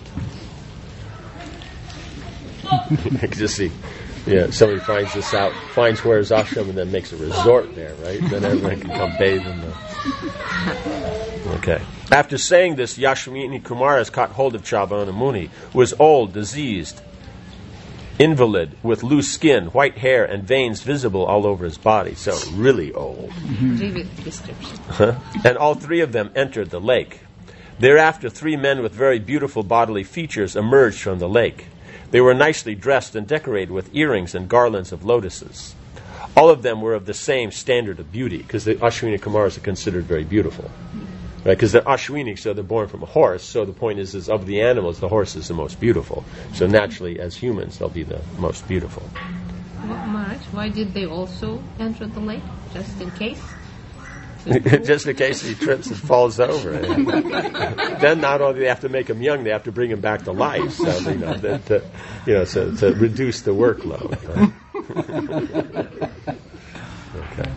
You can just see, yeah, somebody finds this out, finds where his ashram, and then makes a resort there, right? Then everyone can come bathe in the... Okay. After saying this, Yashwini Kumaras caught hold of Shabana Muni, who was old, diseased, invalid, with loose skin, white hair, and veins visible all over his body. So really old. Vivid description. Huh? And all three of them entered the lake. Thereafter, three men with very beautiful bodily features emerged from the lake. They were nicely dressed and decorated with earrings and garlands of lotuses. All of them were of the same standard of beauty, because the Ashwini Kumaras are considered very beautiful. Right, because they're Ashwini, so they're born from a horse. So the point is, is, of the animals, the horse is the most beautiful. So naturally, as humans, they'll be the most beautiful. Well, Maharaj, why did they also enter the lake? Just in case? Just in case he trips and falls over. Then not only do they have to make him young, they have to bring him back to life. So, you know, to, to, you know, so, to reduce the workload. Right? Okay.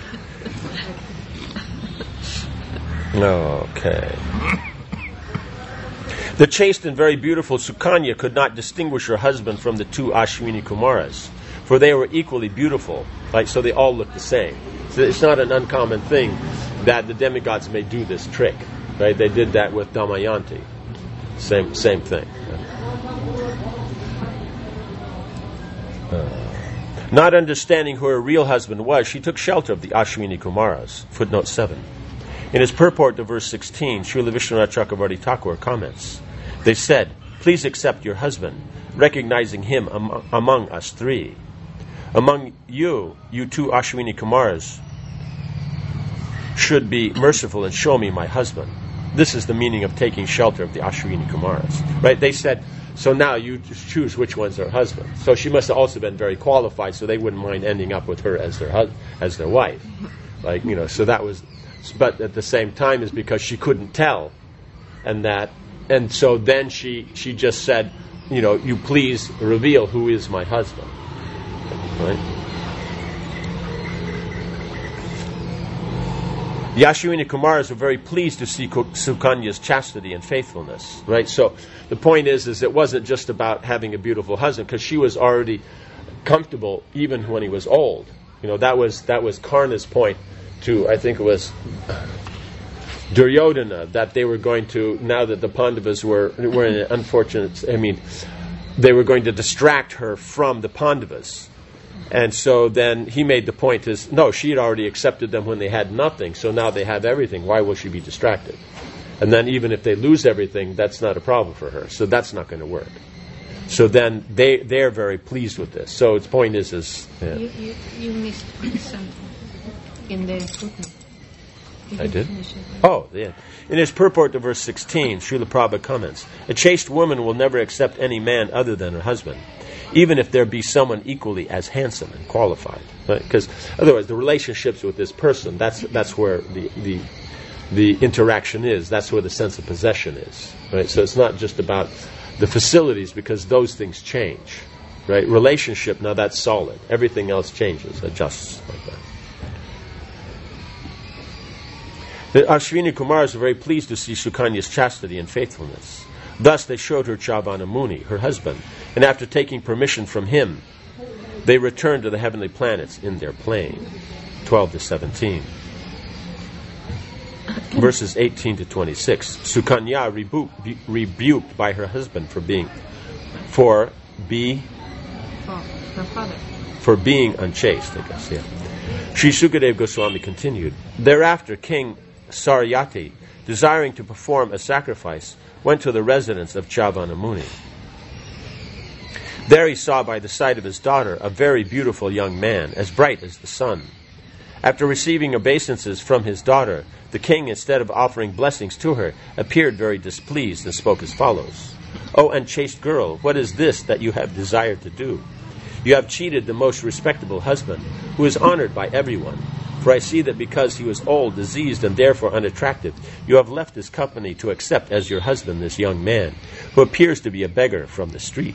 Okay. The chaste and very beautiful Sukanya could not distinguish her husband from the two Ashwini Kumaras, for they were equally beautiful, like, so they all look the same. So it's not an uncommon thing that the demigods may do this trick, right? They did that with Damayanti. Same same thing. Uh, not understanding who her real husband was, she took shelter of the Ashwini Kumaras. Footnote seven. In his purport to verse sixteen, Srila Vishwanath Chakravarti Thakur comments, they said, please accept your husband, recognizing him am- among us three. Among you, you two Ashwini Kumaras, should be merciful and show me my husband. This is the meaning of taking shelter of the Ashwini Kumaras. Right? They said, so now you just choose which one's her husband. So she must have also been very qualified, so they wouldn't mind ending up with her as their hus- as their wife. Like, you know, so that was... But at the same time is because she couldn't tell, and that, and so then she she just said, you know, you please reveal who is my husband, right? The Ashwini Kumaras were very pleased to see Sukanya's chastity and faithfulness, right? So the point is, is it wasn't just about having a beautiful husband, because she was already comfortable even when he was old. You know, that was that was Karna's point. To, I think it was Duryodhana, that they were going to, now that the Pandavas were were in an unfortunate, I mean, they were going to distract her from the Pandavas. And so then he made the point is, no, she had already accepted them when they had nothing, so now they have everything. Why will she be distracted? And then even if they lose everything, that's not a problem for her. So that's not going to work. So then they they're very pleased with this. So its point is is yeah. You, you, you missed something in the footnote. You I did? finish it. Oh, yeah. In his purport to verse sixteen, Srila Prabhupada comments, a chaste woman will never accept any man other than her husband, even if there be someone equally as handsome and qualified. Because right? otherwise, the relationships with this person, that's that's where the, the the interaction is. That's where the sense of possession is. Right? So it's not just about the facilities, because those things change. Right? Relationship, now that's solid. Everything else changes, adjusts like that. The Ashwini Kumars were very pleased to see Sukanya's chastity and faithfulness. Thus they showed her Chavana Muni, her husband, and after taking permission from him, they returned to the heavenly planets in their plane. twelve to seventeen. Verses eighteen to twenty-six. Sukanya rebu- rebuked by her husband for being for be For her father. for being unchaste, I guess, yeah. Sri Sukadev Goswami continued, thereafter King Saryati, desiring to perform a sacrifice, went to the residence of Chavana Muni. There he saw by the side of his daughter a very beautiful young man, as bright as the sun. After receiving obeisances from his daughter, the king, instead of offering blessings to her, appeared very displeased and spoke as follows. O unchaste girl, what is this that you have desired to do? You have cheated the most respectable husband, who is honored by everyone. For I see that because he was old, diseased, and therefore unattractive, you have left his company to accept as your husband this young man, who appears to be a beggar from the street.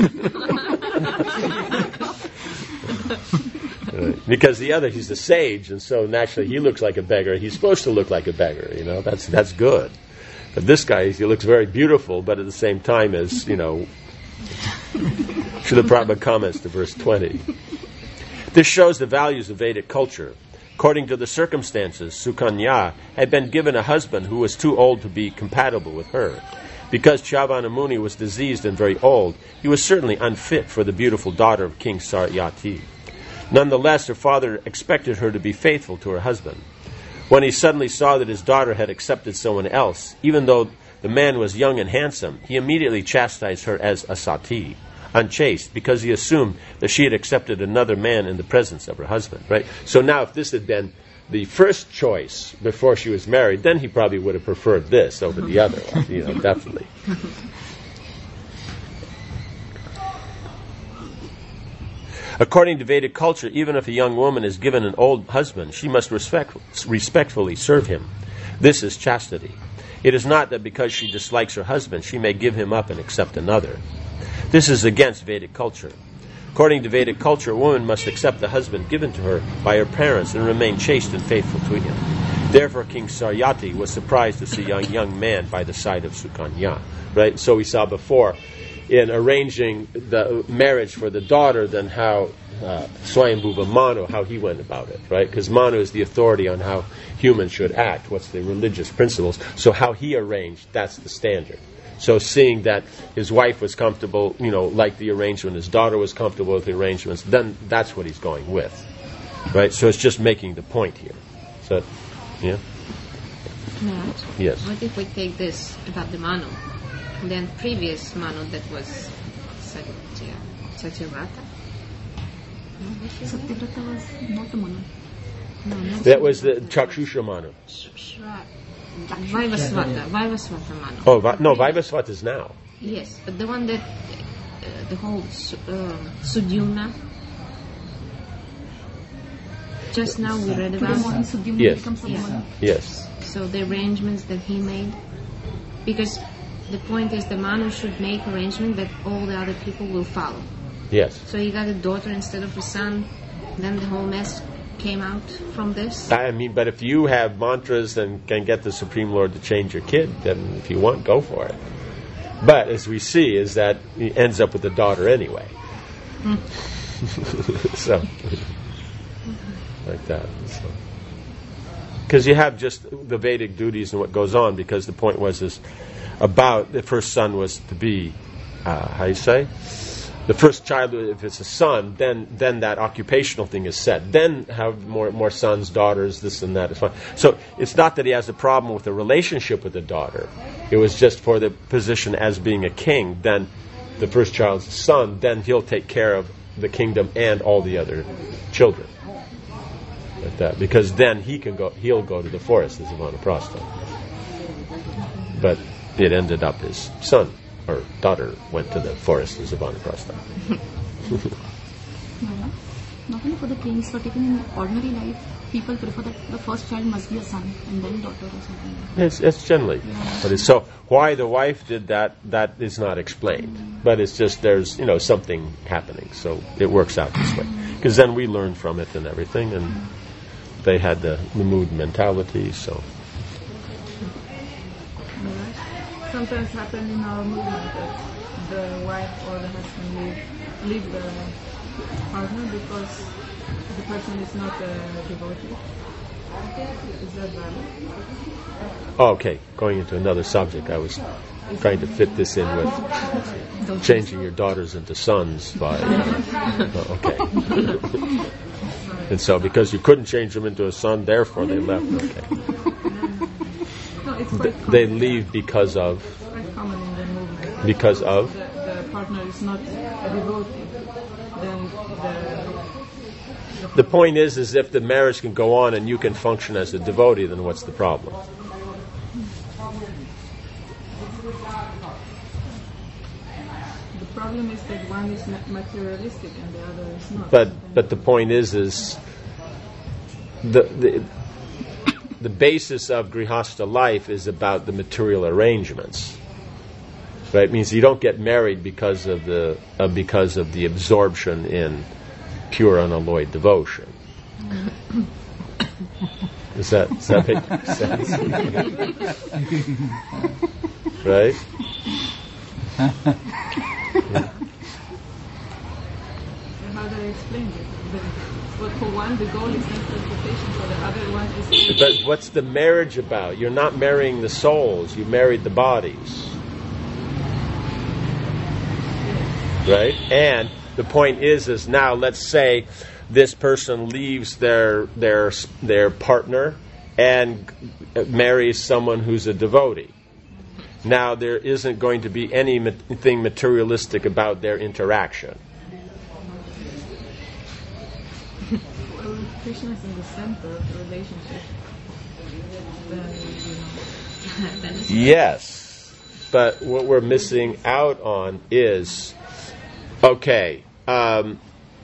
Right. Because the other, he's a sage, and so naturally he looks like a beggar. He's supposed to look like a beggar, you know, that's that's good. But this guy, he looks very beautiful, but at the same time as, you know, Srila Prabhupada comments to verse twenty. This shows the values of Vedic culture. According to the circumstances, Sukanya had been given a husband who was too old to be compatible with her. Because Chavana Muni was diseased and very old, he was certainly unfit for the beautiful daughter of King Saryati. Nonetheless, her father expected her to be faithful to her husband. When he suddenly saw that his daughter had accepted someone else, even though the man was young and handsome, he immediately chastised her as a sati, unchaste, because he assumed that she had accepted another man in the presence of her husband. Right? So now if this had been the first choice before she was married, then he probably would have preferred this over the other one, you know, definitely. According to Vedic culture, even if a young woman is given an old husband, she must respect, respectfully serve him. This is chastity. It is not that because she dislikes her husband, she may give him up and accept another. This is against Vedic culture. According to Vedic culture, a woman must accept the husband given to her by her parents and remain chaste and faithful to him. Therefore, King Saryati was surprised to see a young, young man by the side of Sukanya. Right? So we saw before, in arranging the marriage for the daughter, than how uh, Swayambhuva Manu, how he went about it, right? Because Manu is the authority on how humans should act, what's the religious principles. So how he arranged, that's the standard. So seeing that his wife was comfortable, you know, like the arrangement, his daughter was comfortable with the arrangements, then that's what he's going with, right? So it's just making the point here. So, yeah? Right. Yes. What if we take this about the Manu? Then previous Manu that was Satya, Satyavrata? No, what's his name? Satyavrata was not a Manu. No, not That was the Chakshusha Manu. Shra- Vaivasvata, Vaivasvata Manu. Oh, Va- no, Vaivasvata is now. Yes, but the one that, uh, the whole Su- uh, Sudyumna, just now we read Today about, morning Sudyumna Yes. becomes a Yeah. Manu. Yes. so the arrangements that he made, because the point is the Manu should make arrangement that all the other people will follow. Yes. So he got a daughter instead of a son, then the whole mess came out from this. I mean, but if you have mantras and can get the Supreme Lord to change your kid, then if you want, go for it. But as we see, is that he ends up with a daughter anyway. So, like that. Because you have just the Vedic duties and what goes on, because the point was is about the first son was to be, uh, how do you say? The first child, if it's a son, then then that occupational thing is set. Then have more more sons, daughters, this and that is fine. So it's not that he has a problem with the relationship with the daughter. It was just for the position as being a king. Then the first child's a son, then he'll take care of the kingdom and all the other children. Like that. Because then he can go he'll go to the forest as a vanaprastha. But it ended up his son or daughter went to the forest as a vanaprastha. Not only for the kings, but even in ordinary life, people prefer that the first child must be a son and then daughter or something like that. It's, it's generally. Yeah. But it's so why the wife did that, that is not explained. But it's just there's, you know, something happening. So it works out this way. Because then we learn from it and everything. And they had the, the mood mentality, so. Sometimes happen in our movement that the wife or the husband leave, leave the partner because the person is not a devotee. Is that valid? Oh, okay, going into another subject. I was trying to fit this in with changing your daughters into sons by... Oh, okay. And so because you couldn't change them into a son, therefore they left. Okay. No, it's quite common. They leave because of... Quite common in the movement. Because of? The, the partner is not a devotee. Then the... The point is, is if the marriage can go on and you can function as a devotee, then what's the problem? The problem is that one is materialistic and the other is not. But but the point is, is the the the basis of grihastha life is about the material arrangements. Right? It means you don't get married because of the uh, because of the absorption in pure unalloyed devotion. Does that, does that make sense? Right? How do I explain it? The, but for one, the goal is self-realization. For the other one is... But what's the marriage about? You're not marrying the souls. You married the bodies. Right? And the point is, is now let's say this person leaves their their their partner and marries someone who's a devotee. Now there isn't going to be anything materialistic about their interaction. Well, Krishna is in the center of the relationship. Then, you know. Yes, but what we're missing out on is, okay, um,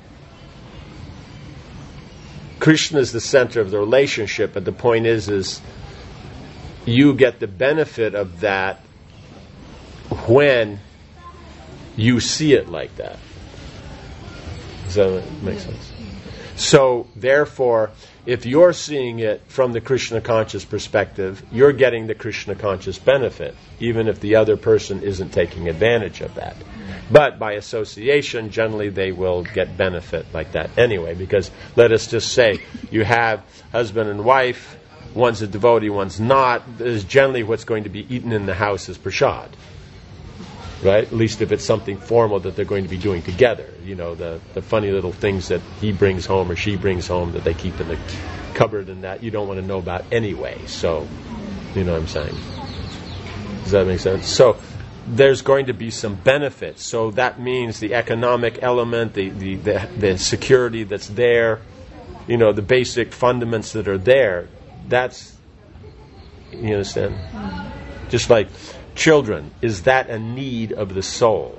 Krishna is the center of the relationship, but the point is, is you get the benefit of that when you see it like that. Does that make sense? So, therefore, if you're seeing it from the Krishna conscious perspective, you're getting the Krishna conscious benefit, even if the other person isn't taking advantage of that. But by association, generally they will get benefit like that anyway, because let us just say you have husband and wife, one's a devotee, one's not, is generally what's going to be eaten in the house is prasad. Right? At least if it's something formal that they're going to be doing together. You know, the, the funny little things that he brings home or she brings home that they keep in the cupboard and that you don't want to know about anyway. So, you know what I'm saying? Does that make sense? So, there's going to be some benefits. So that means the economic element, the, the, the, the security that's there, you know, the basic fundaments that are there, that's, you understand? Mm-hmm. Just like children, is that a need of the soul?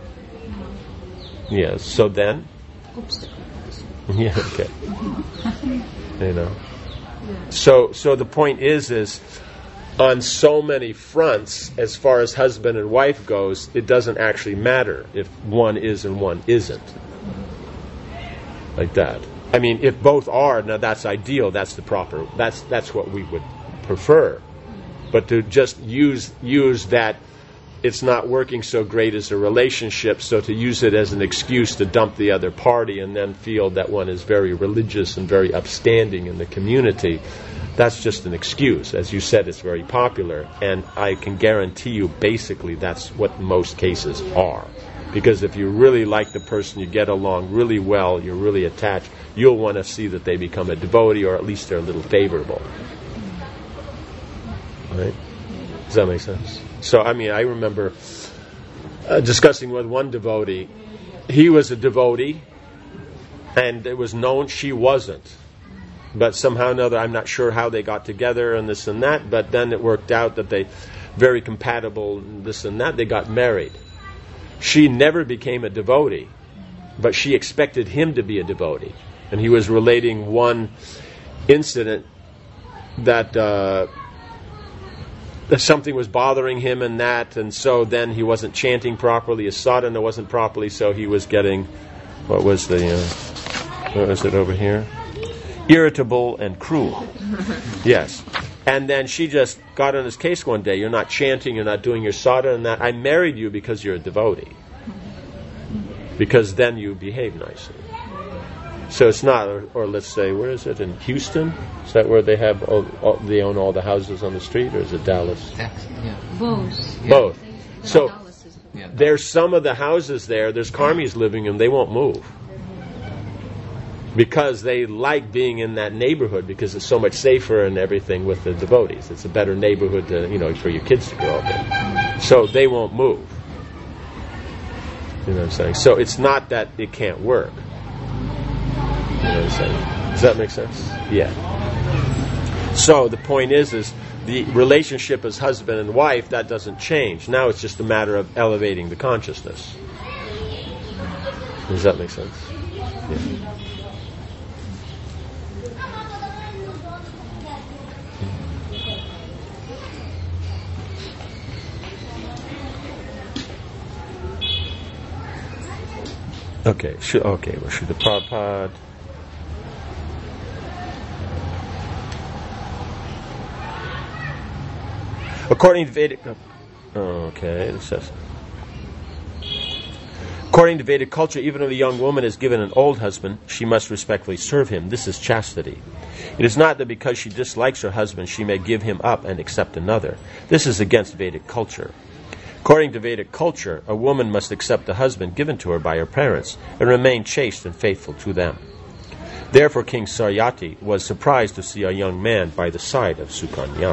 Yes. So then? Yeah, okay. You know. So so the point is is on so many fronts, as far as husband and wife goes, it doesn't actually matter if one is and one isn't. Like that. I mean, if both are, now that's ideal, that's the proper, that's that's what we would prefer. But to just use use that it's not working so great as a relationship, so to use it as an excuse to dump the other party and then feel that one is very religious and very upstanding in the community, that's just an excuse. As you said, it's very popular, and I can guarantee you basically that's what most cases are. Because if you really like the person, you get along really well, you're really attached, you'll want to see that they become a devotee, or at least they're a little favorable. Right? Does that make sense? So, I mean, I remember uh, discussing with one devotee. He was a devotee, and it was known she wasn't. But somehow or another, I'm not sure how they got together and this and that, but then it worked out that they, very compatible, and this and that, they got married. She never became a devotee, but she expected him to be a devotee. And he was relating one incident that, uh, that something was bothering him and that, and so then he wasn't chanting properly, his sadhana wasn't properly, so he was getting, what was the, uh, what was it over here? Irritable and cruel. Yes. And then she just got on his case one day. You're not chanting, you're not doing your sadhana and that. I married you because you're a devotee. Because then you behave nicely. So it's not, or, or let's say, where is it? In Houston? Is that where they have, all, all, they own all the houses on the street, or is it Dallas? Yeah. Both. Both. So Dallas is- Yeah. there's some of the houses there, there's karmis living in them, they won't move. Because they like being in that neighborhood because it's so much safer and everything with the devotees. It's a better neighborhood to, you know, for your kids to grow up in. So they won't move. You know what I'm saying? So it's not that it can't work. You know what I'm saying? Does that make sense? Yeah. So the point is, is the relationship as husband and wife, that doesn't change. Now it's just a matter of elevating the consciousness. Does that make sense? Yeah. Okay, sh- okay, well, Srila Prabhupada. According to Vedic, okay, it says, according to Vedic culture, even if a young woman is given an old husband, she must respectfully serve him. This is chastity. It is not that because she dislikes her husband, she may give him up and accept another. This is against Vedic culture. According to Vedic culture, a woman must accept the husband given to her by her parents and remain chaste and faithful to them. Therefore, King Saryati was surprised to see a young man by the side of Sukanya.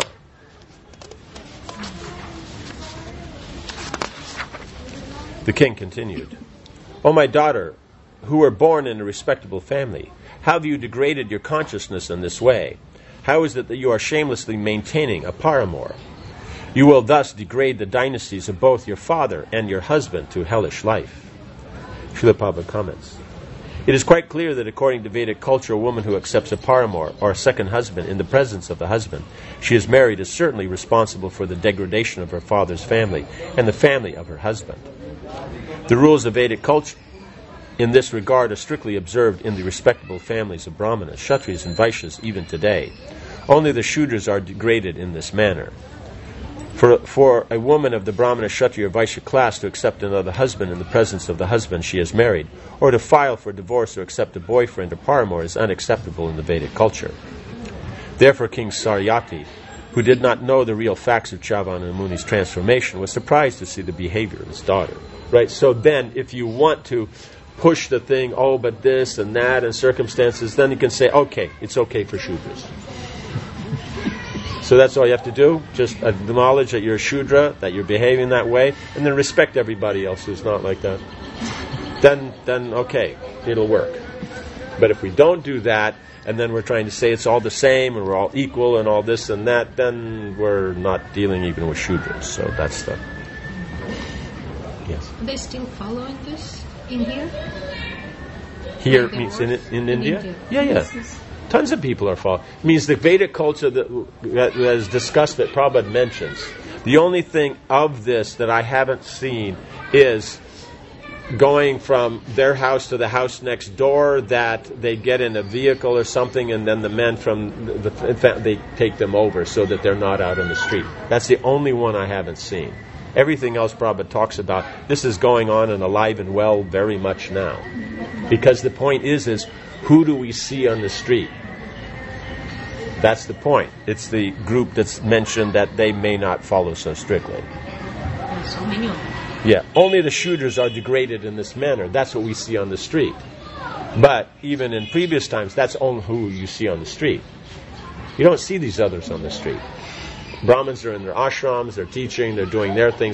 The king continued, "O my daughter, who were born in a respectable family, how have you degraded your consciousness in this way? How is it that you are shamelessly maintaining a paramour? You will thus degrade the dynasties of both your father and your husband to hellish life." Srila Prabhupada comments, "It is quite clear that according to Vedic culture, a woman who accepts a paramour or a second husband in the presence of the husband she is married is certainly responsible for the degradation of her father's family and the family of her husband. The rules of Vedic culture in this regard are strictly observed in the respectable families of Brahmanas, Kshatriyas, and Vaishyas even today. Only the Shudras are degraded in this manner. For, for a woman of the Brahmana, Kshatriya, or Vaishya class to accept another husband in the presence of the husband she has married, or to file for divorce or accept a boyfriend or paramour is unacceptable in the Vedic culture. Therefore, King Saryati, who did not know the real facts of Chavana Muni's transformation, was surprised to see the behavior of his daughter. Right? So then, if you want to push the thing, oh, but this and that and circumstances, then you can say, okay, it's okay for Shudras. So that's all you have to do. Just acknowledge that you're a Shudra, that you're behaving that way, and then respect everybody else who's not like that. Then, then okay, it'll work. But if we don't do that, and then we're trying to say it's all the same, and we're all equal, and all this and that, then we're not dealing even with Shudras. So that's the... Yes. Are they still following this in here? Here Like they means were? in, in, In India? India. Yeah, yeah. Tons of people are following. It means the Vedic culture that, that is discussed that Prabhupada mentions. The only thing of this that I haven't seen is going from their house to the house next door, that they get in a vehicle or something, and then the men from the, the they take them over so that they're not out on the street. That's the only one I haven't seen. Everything else Prabhupada talks about, this is going on and alive and well very much now. Because the point is, is who do we see on the street? That's the point. It's the group that's mentioned that they may not follow so strictly. There's so many of them. Yeah, only the Shudras are degraded in this manner. That's what we see on the street. But even in previous times, that's only who you see on the street. You don't see these others on the street. Brahmins are in their ashrams, they're teaching, they're doing their things.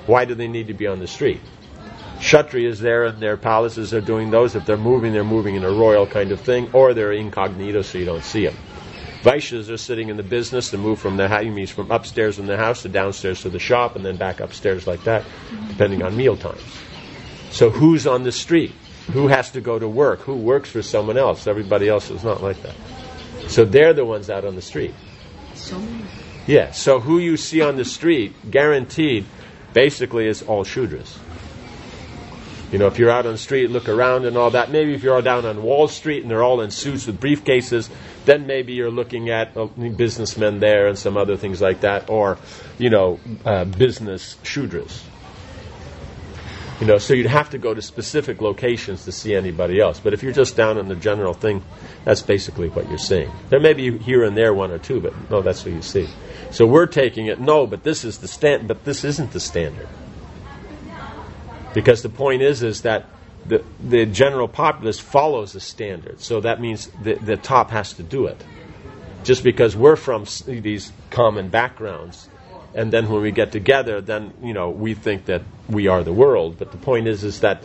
Why do they need to be on the street? Kshatriyas there in their palaces are doing those. If they're moving, they're moving in a royal kind of thing, or they're incognito so you don't see them. Vaishyas are sitting in the business to move from the house, from upstairs in the house to downstairs to the shop, and then back upstairs like that, depending on meal times. So who's on the street? Who has to go to work? Who works for someone else? Everybody else is not like that. So they're the ones out on the street. So many. Yeah, so who you see on the street, guaranteed, basically is all Shudras. You know, if you're out on the street, look around and all that, maybe if you're down on Wall Street and they're all in suits with briefcases, then maybe you're looking at uh, businessmen there and some other things like that, or, you know, uh, business Shudras. You know, so you'd have to go to specific locations to see anybody else. But if you're just down in the general thing, that's basically what you're seeing. There may be here and there one or two, but no, that's what you see. So we're taking it, no, but this is the stand, but this isn't the standard. Because the point is, is that the the general populace follows the standard. So that means the, the top has to do it. Just because we're from these common backgrounds, and then when we get together, then, you know, we think that we are the world. But the point is, is that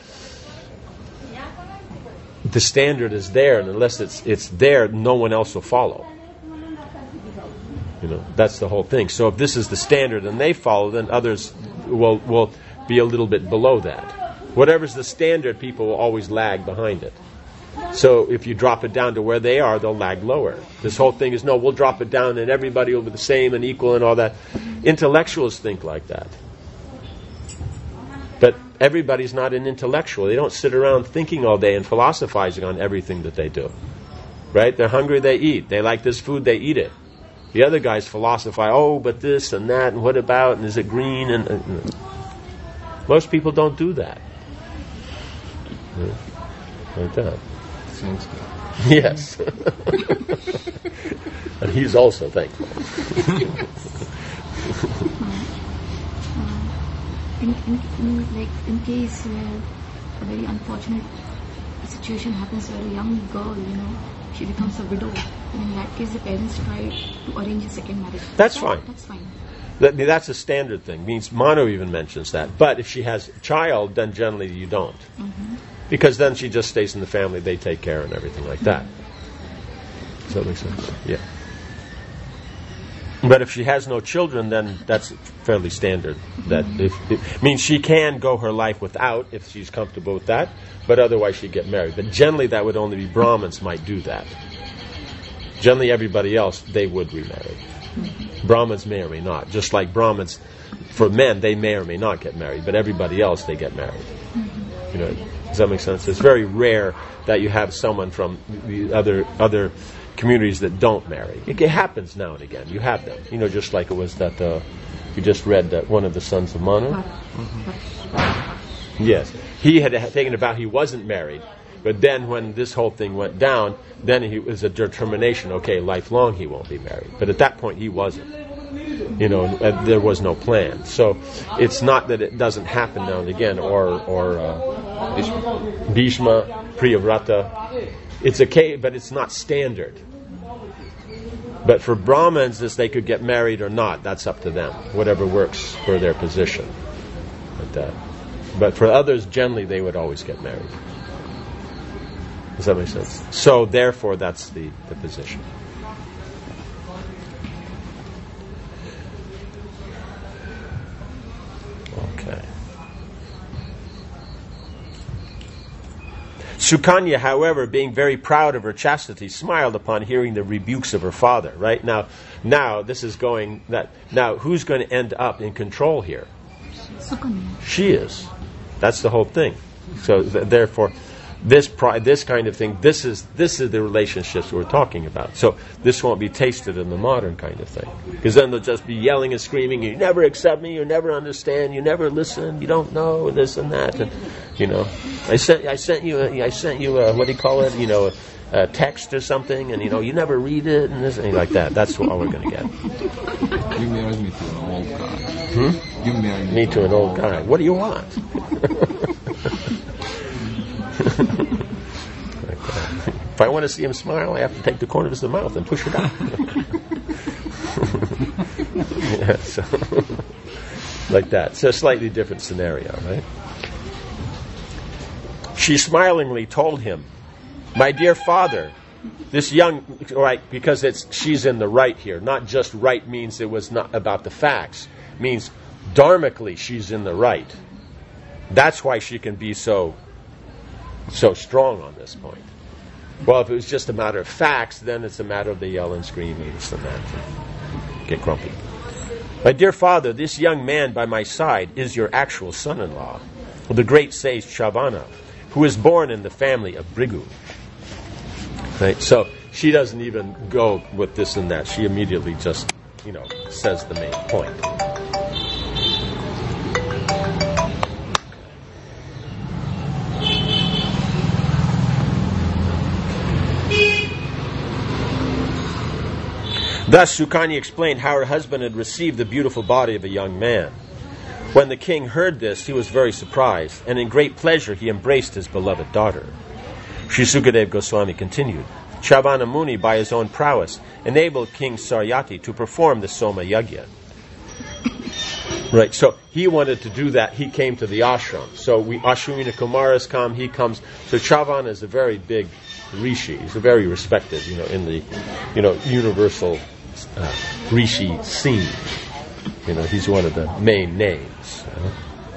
the standard is there, and unless it's it's there, no one else will follow. You know, that's the whole thing. So if this is the standard and they follow, then others will will be a little bit below that. Whatever's the standard, people will always lag behind it. So if you drop it down to where they are, they'll lag lower. This whole thing is, no, we'll drop it down and everybody will be the same and equal and all that. Intellectuals think like that. But everybody's not an intellectual. They don't sit around thinking all day and philosophizing on everything that they do. Right? They're hungry, they eat. They like this food, they eat it. The other guys philosophize, oh, but this and that, and what about, and is it green? And, and most people don't do that. Yeah. Like that. Sounds good. Yes. And he's also thankful. in, in, in, like, in case where a very unfortunate situation happens where a young girl, you know, she becomes a widow, and in that case the parents try to arrange a second marriage. That's that, fine. That's fine. That, that's a standard thing. Means Manu even mentions that. But if she has a child, then generally you don't. Mm-hmm. Because then she just stays in the family, they take care and everything like that. Does that make sense? Yeah. But if she has no children, then that's fairly standard. That if, if means she can go her life without, if she's comfortable with that, but otherwise she'd get married. But generally that would only be Brahmins might do that. Generally everybody else, they would remarry. Brahmins may or may not. Just like Brahmins, for men, they may or may not get married, but everybody else, they get married. You know, does that make sense? It's very rare that you have someone from the other other communities that don't marry. It, it happens now and again. You have them. You know, just like it was that uh, you just read that one of the sons of Manu. Mm-hmm. Yes, he had taken a vow he wasn't married, but then when this whole thing went down, then it was a determination. Okay, lifelong he won't be married. But at that point he wasn't. You know, uh, there was no plan. So it's not that it doesn't happen now and again, or or uh, Bhishma, Priyavrata. It's a case, but it's not standard. But for Brahmins, this they could get married or not. That's up to them. Whatever works for their position. Like that. But for others, generally, they would always get married. Does that make sense? So therefore, that's the, the position. Okay. Sukanya, however, being very proud of her chastity, smiled upon hearing the rebukes of her father. Right now, now this is going that. Now, who's going to end up in control here? Sukanya. She is. That's the whole thing. So th- therefore, this pri- this kind of thing. This is this is the relationships we're talking about. So this won't be tasted in the modern kind of thing, because then they'll just be yelling and screaming. You never accept me. You never understand. You never listen. You don't know this and that. And, you know, I sent I sent you a, I sent you a, what do you call it? You know, a, a text or something, and you know you never read it and this and like that. That's all we're going to get. You married me to an old guy. Hmm? You married Me to an old guy. What do you want? If I want to see him smile, I have to take the corner of his mouth and push it out. Yeah, so Like that. It's a slightly different scenario, right? She smilingly told him, "My dear father, this young," right, because it's she's in the right here. Not just right means it was not about the facts. Means dharmically she's in the right. That's why she can be so so strong on this point. Well, if it was just a matter of facts, then it's a matter of they yell and scream and this and that and get grumpy. "My dear father, this young man by my side is your actual son-in-law, the great sage Chavana, who is born in the family of Brigu." Right? So she doesn't even go with this and that. She immediately just, you know, says the main point. Thus, Sukani explained how her husband had received the beautiful body of a young man. When the king heard this, he was very surprised, and in great pleasure he embraced his beloved daughter. Sri Sukadeva Goswami continued, "Chavana Muni, by his own prowess, enabled King Saryati to perform the Soma Yagya." Right, so he wanted to do that. He came to the ashram. So we Ashwini Kumaras come, he comes. So Chavana is a very big rishi. He's a very respected, you know, in the, you know, universal uh, rishi scene. You know, he's one of the main names. Uh,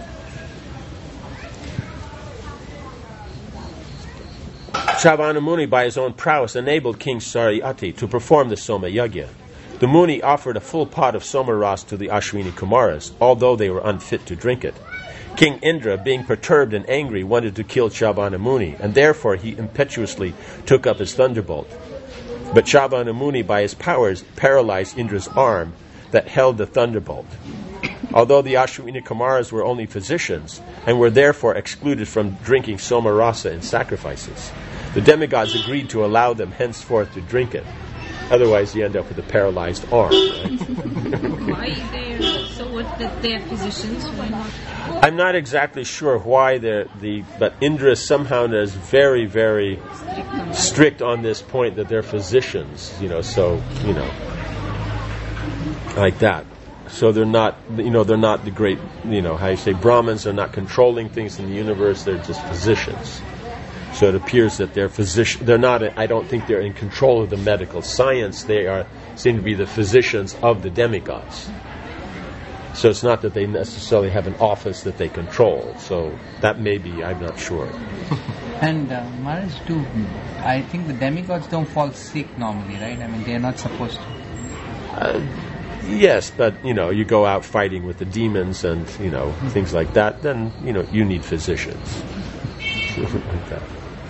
Chavana Muni, by his own prowess, enabled King Saryati to perform the Soma Yagya. The Muni offered a full pot of Soma Ras to the Ashwini Kumaras, although they were unfit to drink it. King Indra, being perturbed and angry, wanted to kill Chavana Muni, and therefore he impetuously took up his thunderbolt. But Chavana Muni, by his powers, paralyzed Indra's arm that held the thunderbolt. Although the Ashwini Kumaras were only physicians, and were therefore excluded from drinking Soma Rasa in sacrifices, the demigods agreed to allow them henceforth to drink it. Otherwise, you end up with a paralyzed arm. Right? Why they're so? What that they're physicians? Why not? I'm not exactly sure why they're the, but Indra somehow is very, very strict on this point that they're physicians. You know, so you know, like that. So they're not, you know, they're not the great, you know, how you say Brahmins are not controlling things in the universe. They're just physicians. So it appears that they're physician. They're not. I don't think they're in control of the medical science. They are seem to be the physicians of the demigods. So it's not that they necessarily have an office that they control. So that may be. I'm not sure. And uh, Maharaj too. I think the demigods don't fall sick normally, right? I mean, they are not supposed to. Uh, yes, but you know, you go out fighting with the demons and you know things like that. Then you know you need physicians. Like that.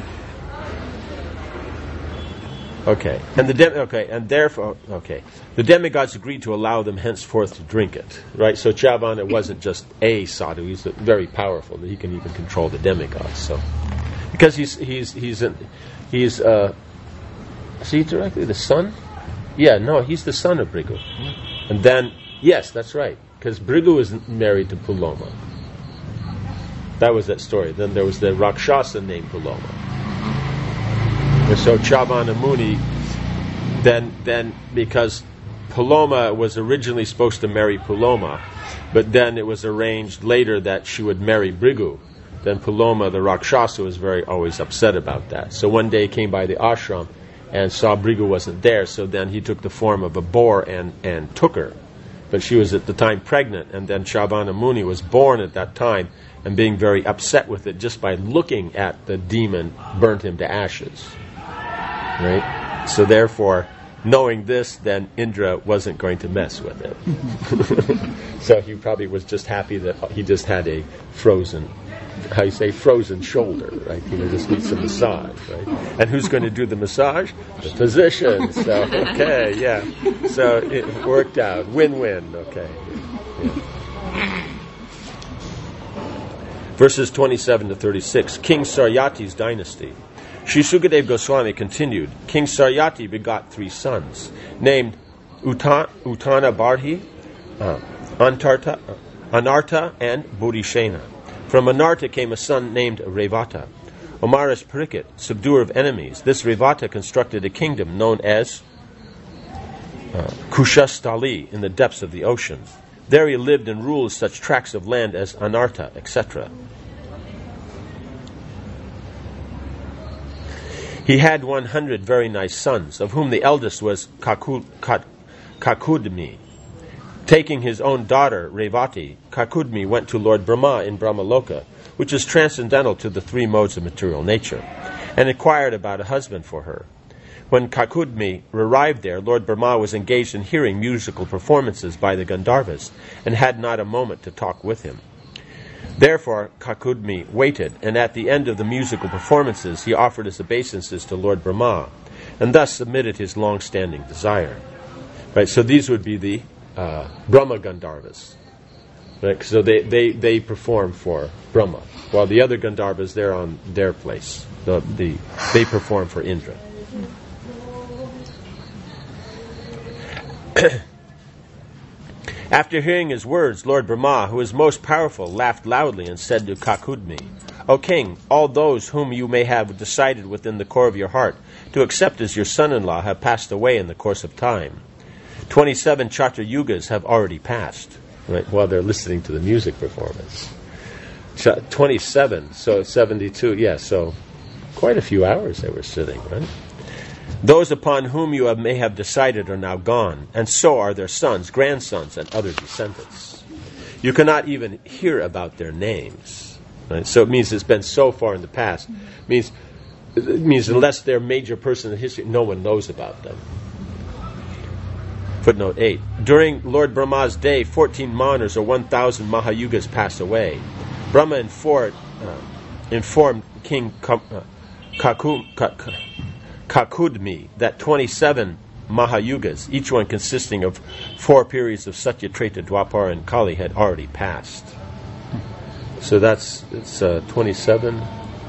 Okay, and the dem- okay, and therefore, okay, the demigods agreed to allow them henceforth to drink it, right? So Chavana wasn't just a sadhu; he's very powerful. That he can even control the demigods. So, because he's he's he's an, he's uh, is he directly the son? Yeah, no, he's the son of Brigu, and then yes, that's right, because Brigu is married to Puloma. That was that story. Then there was the Rakshasa named Puloma. And so Chavana Muni, then, then because Puloma was originally supposed to marry Puloma, but then it was arranged later that she would marry Brigu. Then Puloma, the Rakshasa, was very always upset about that. So one day he came by the ashram and saw Brigu wasn't there, so then he took the form of a boar and, and took her. But she was at the time pregnant, and then Chavana Muni was born at that time, and being very upset with it, just by looking at the demon, burnt him to ashes. Right? So therefore, knowing this, then Indra wasn't going to mess with it. So he probably was just happy that he just had a frozen, how you say, frozen shoulder, right? He just needs a massage, right? And who's going to do the massage? The physician. So, okay, yeah. So it worked out. Win-win, okay. Yeah. Verses twenty-seven to thirty-six, King Saryati's dynasty. Sri Sukadeva Goswami continued, King Saryati begot three sons, named Uta, Utana Bardhi, uh, Antarta, uh, Anarta, and Bodhishena. From Anarta came a son named Revata. Omaris Parikit, subduer of enemies. This Revata constructed a kingdom known as uh, Kushastali in the depths of the ocean. There he lived and ruled such tracts of land as Anarta, et cetera. He had one hundred very nice sons, of whom the eldest was Kaku, Kak, Kakudmi. Taking his own daughter, Revati, Kakudmi went to Lord Brahma in Brahmaloka, which is transcendental to the three modes of material nature, and inquired about a husband for her. When Kakudmi arrived there, Lord Brahma was engaged in hearing musical performances by the Gandharvas, and had not a moment to talk with him. Therefore, Kakudmi waited, and at the end of the musical performances, he offered his obeisances to Lord Brahma, and thus submitted his long-standing desire. Right, so these would be the uh, Brahma Gandharvas. Right, so they, they, they perform for Brahma, while the other Gandharvas, they're on their place. The, the, they perform for Indra. After hearing his words, Lord Brahma, who is most powerful, laughed loudly and said to Kakudmi, O king, all those whom you may have decided within the core of your heart to accept as your son-in-law have passed away in the course of time. Twenty-seven Chatra Yugas have already passed, right, while they're listening to the music performance. Ch- twenty-seven, so seventy-two, yeah, so quite a few hours they were sitting, right? Those upon whom you have, may have decided are now gone, and so are their sons, grandsons, and other descendants. You cannot even hear about their names. Right? So it means it's been so far in the past. It means, it means unless they're a major person in history, no one knows about them. Footnote eight. During Lord Brahma's day, fourteen Manas or one thousand Mahayugas passed away. Brahma informed, uh, informed King Ka- uh, Kaku... Ka- Kakudmi that twenty-seven Mahayugas, each one consisting of four periods of Satya, Treta, Dwapara, and Kali, had already passed. So that's it's uh, twenty-seven.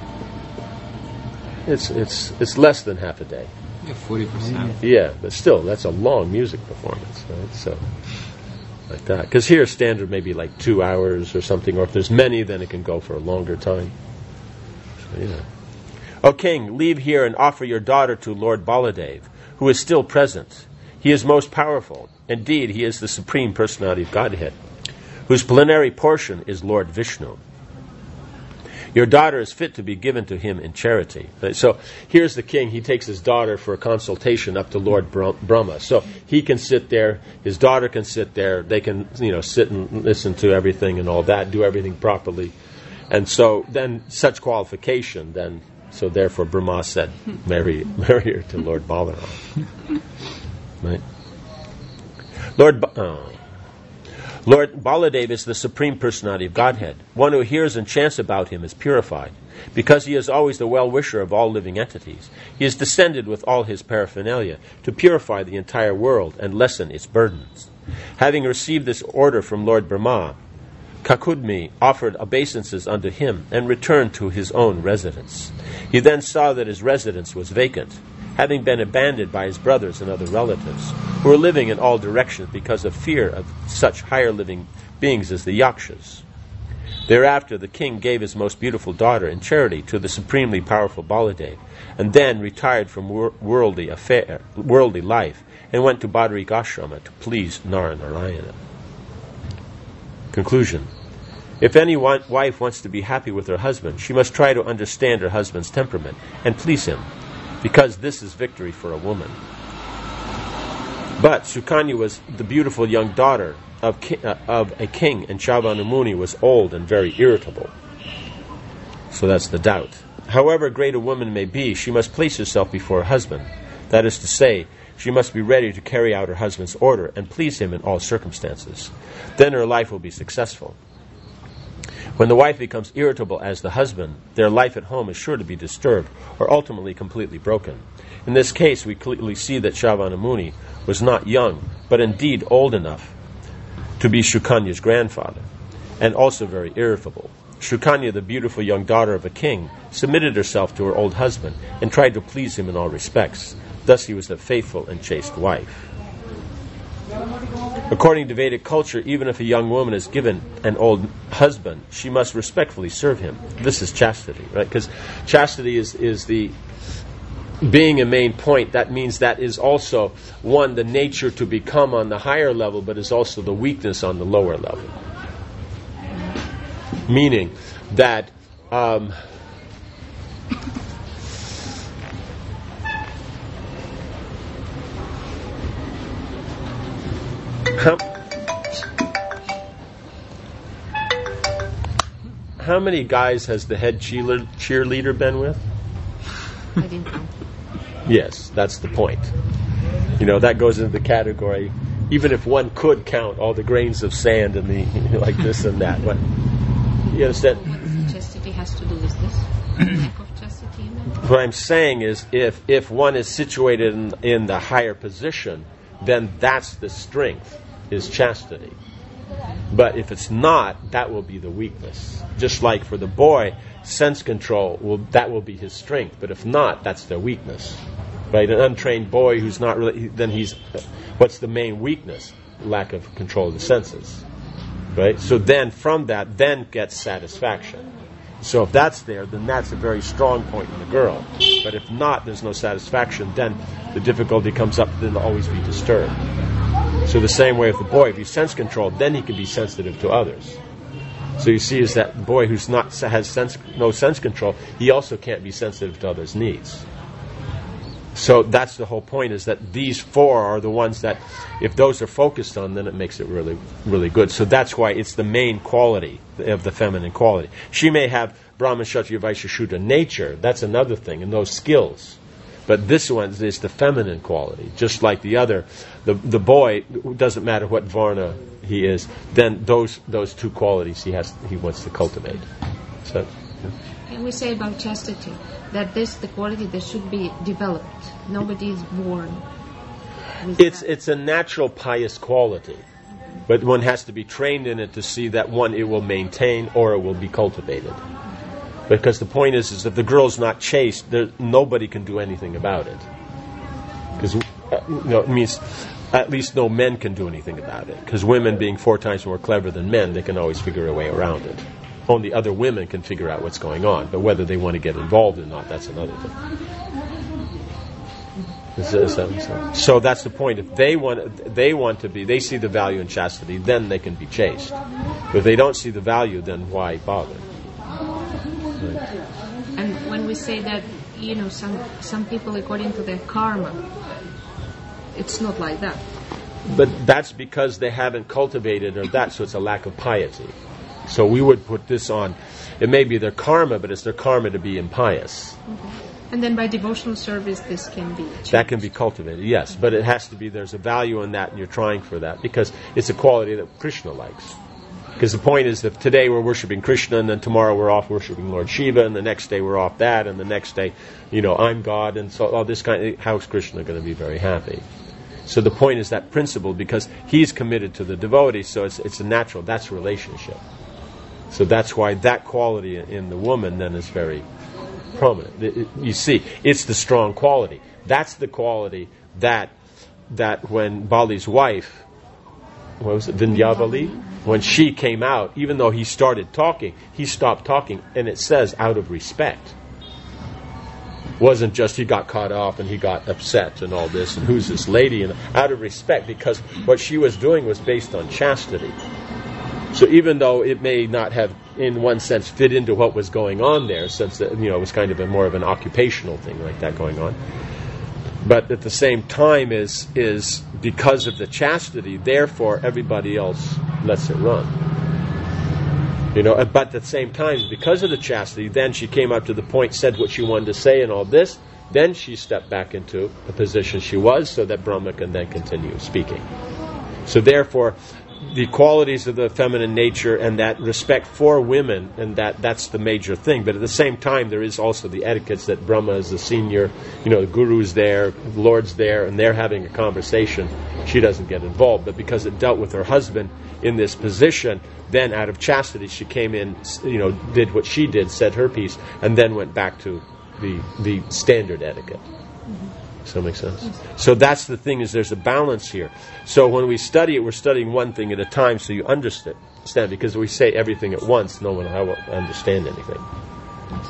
It's it's it's less than half a day. Yeah, forty percent. Yeah, but still, that's a long music performance, right? So like that, because here standard maybe like two hours or something, or if there's many, then it can go for a longer time. So, yeah. O king, leave here and offer your daughter to Lord Baladev, who is still present. He is most powerful. Indeed, he is the Supreme Personality of Godhead, whose plenary portion is Lord Vishnu. Your daughter is fit to be given to him in charity. So here's the king. He takes his daughter for a consultation up to Lord Brahma. So he can sit there. His daughter can sit there. They can, you know, sit and listen to everything and all that, do everything properly. And so then such qualification, then... So therefore Brahma said, marry, marry her to Lord Balaram. Right? Lord, ba- oh. Lord Baladev is the Supreme Personality of Godhead. One who hears and chants about him is purified. Because he is always the well-wisher of all living entities, he is descended with all his paraphernalia to purify the entire world and lessen its burdens. Having received this order from Lord Brahma, Kakudmi offered obeisances unto him and returned to his own residence. He then saw that his residence was vacant, having been abandoned by his brothers and other relatives, who were living in all directions because of fear of such higher living beings as the Yakshas. Thereafter the king gave his most beautiful daughter in charity to the supremely powerful Baladev, and then retired from wor- worldly affair, worldly life, and went to Badarik Ashrama to please Naranarayana. Conclusion. If any wa- wife wants to be happy with her husband, she must try to understand her husband's temperament and please him, because this is victory for a woman. But Sukanya was the beautiful young daughter of, ki- uh, of a king, and Chavana Muni was old and very irritable. So that's the doubt. However great a woman may be, she must place herself before her husband. That is to say, she must be ready to carry out her husband's order and please him in all circumstances. Then her life will be successful. When the wife becomes irritable as the husband, their life at home is sure to be disturbed or ultimately completely broken. In this case, we clearly see that Chavana Muni was not young, but indeed old enough to be Shukanya's grandfather, and also very irritable. Shukanya, the beautiful young daughter of a king, submitted herself to her old husband and tried to please him in all respects. Thus he was a faithful and chaste wife. According to Vedic culture, even if a young woman is given an old husband, she must respectfully serve him. This is chastity, right? Because chastity is, is the being a main point, that means that is also, one, the nature to become on the higher level, but is also the weakness on the lower level. Meaning that um, how, how many guys has the head cheerleader, cheerleader been with? I didn't know. Yes, that's the point. You know, that goes into the category, even if one could count all the grains of sand and the, you know, like this and that. What, you understand? What chastity has to do with this? Lack of chastity? What I'm saying is, if if one is situated in, in the higher position, then that's the strength, is chastity. But if it's not, that will be the weakness. Just like for the boy, sense control, will that will be his strength. But if not, that's their weakness. Right? An untrained boy who's not really, then he's, what's the main weakness? Lack of control of the senses. Right? So then from that, then gets satisfaction. So if that's there, then that's a very strong point in the girl. But if not, there's no satisfaction, then the difficulty comes up, then they'll always be disturbed. So the same way with the boy, if he's sense controlled, then he can be sensitive to others. So you see, is that boy who's not has sense, no sense control, he also can't be sensitive to others' needs. So that's the whole point, is that these four are the ones that, if those are focused on, then it makes it really, really good. So that's why it's the main quality of the feminine quality. She may have Brahman, Kshatriya, Vaishya, Shudra nature. That's another thing, and those skills. But this one is the feminine quality, just like the other. The the boy, it doesn't matter what varna he is, then those those two qualities he has he wants to cultivate. So, And we say about chastity that this the quality that should be developed. Nobody is born with it's that. it's a natural pious quality, but one has to be trained in it to see that one it will maintain or it will be cultivated. Because the point is, is if the girl's not chaste, there, nobody can do anything about it. Because uh, you know, it means at least no men can do anything about it. Because women, being four times more clever than men, they can always figure a way around it. Only other women can figure out what's going on. But whether they want to get involved or not, that's another thing. Is that, is that, is that? So that's the point. If they want, they want to be, they see the value in chastity, then they can be chaste. But if they don't see the value, then why bother? And when we say that, you know, some some people according to their karma, it's not like that. But that's because they haven't cultivated or that, so it's a lack of piety. So we would put this on, it may be their karma, but it's their karma to be impious. Mm-hmm. And then by devotional service, this can be changed. That can be cultivated, yes. But it has to be, there's a value in that, and you're trying for that, because it's a quality that Krishna likes. Because the point is that today we're worshiping Krishna, and then tomorrow we're off worshiping Lord Shiva, and the next day we're off that, and the next day, you know, I'm God, and so all this kind of, how's Krishna going to be very happy? So the point is that principle, because he's committed to the devotee, so it's it's a natural, that's relationship. So that's why that quality in the woman then is very prominent. It, it, you see, it's the strong quality. That's the quality that that when Bali's wife, what was it, Vindhyavali? When she came out, even though he started talking, he stopped talking, and it says out of respect. It wasn't just he got caught off and he got upset and all this, and who's this lady? And out of respect, because what she was doing was based on chastity. So even though it may not have, in one sense, fit into what was going on there, since that, you know, it was kind of a more of an occupational thing like that going on, but at the same time is is because of the chastity, therefore everybody else lets it run. You know, but at the same time, because of the chastity, then she came up to the point, said what she wanted to say and all this, then she stepped back into the position she was so that Brahma can then continue speaking. So therefore, the qualities of the feminine nature and that respect for women, and that that's the major thing. But at the same time, there is also the etiquettes that Brahma is the senior, you know, the guru's there, the Lord's there, and they're having a conversation. She doesn't get involved. But because it dealt with her husband in this position, then out of chastity, she came in, you know, did what she did, said her piece, and then went back to the the standard etiquette. Does that make sense? Yes. So that's the thing, is there's a balance here. So when we study it, we're studying one thing at a time, so you understand, because if we say everything at once, no one will understand anything.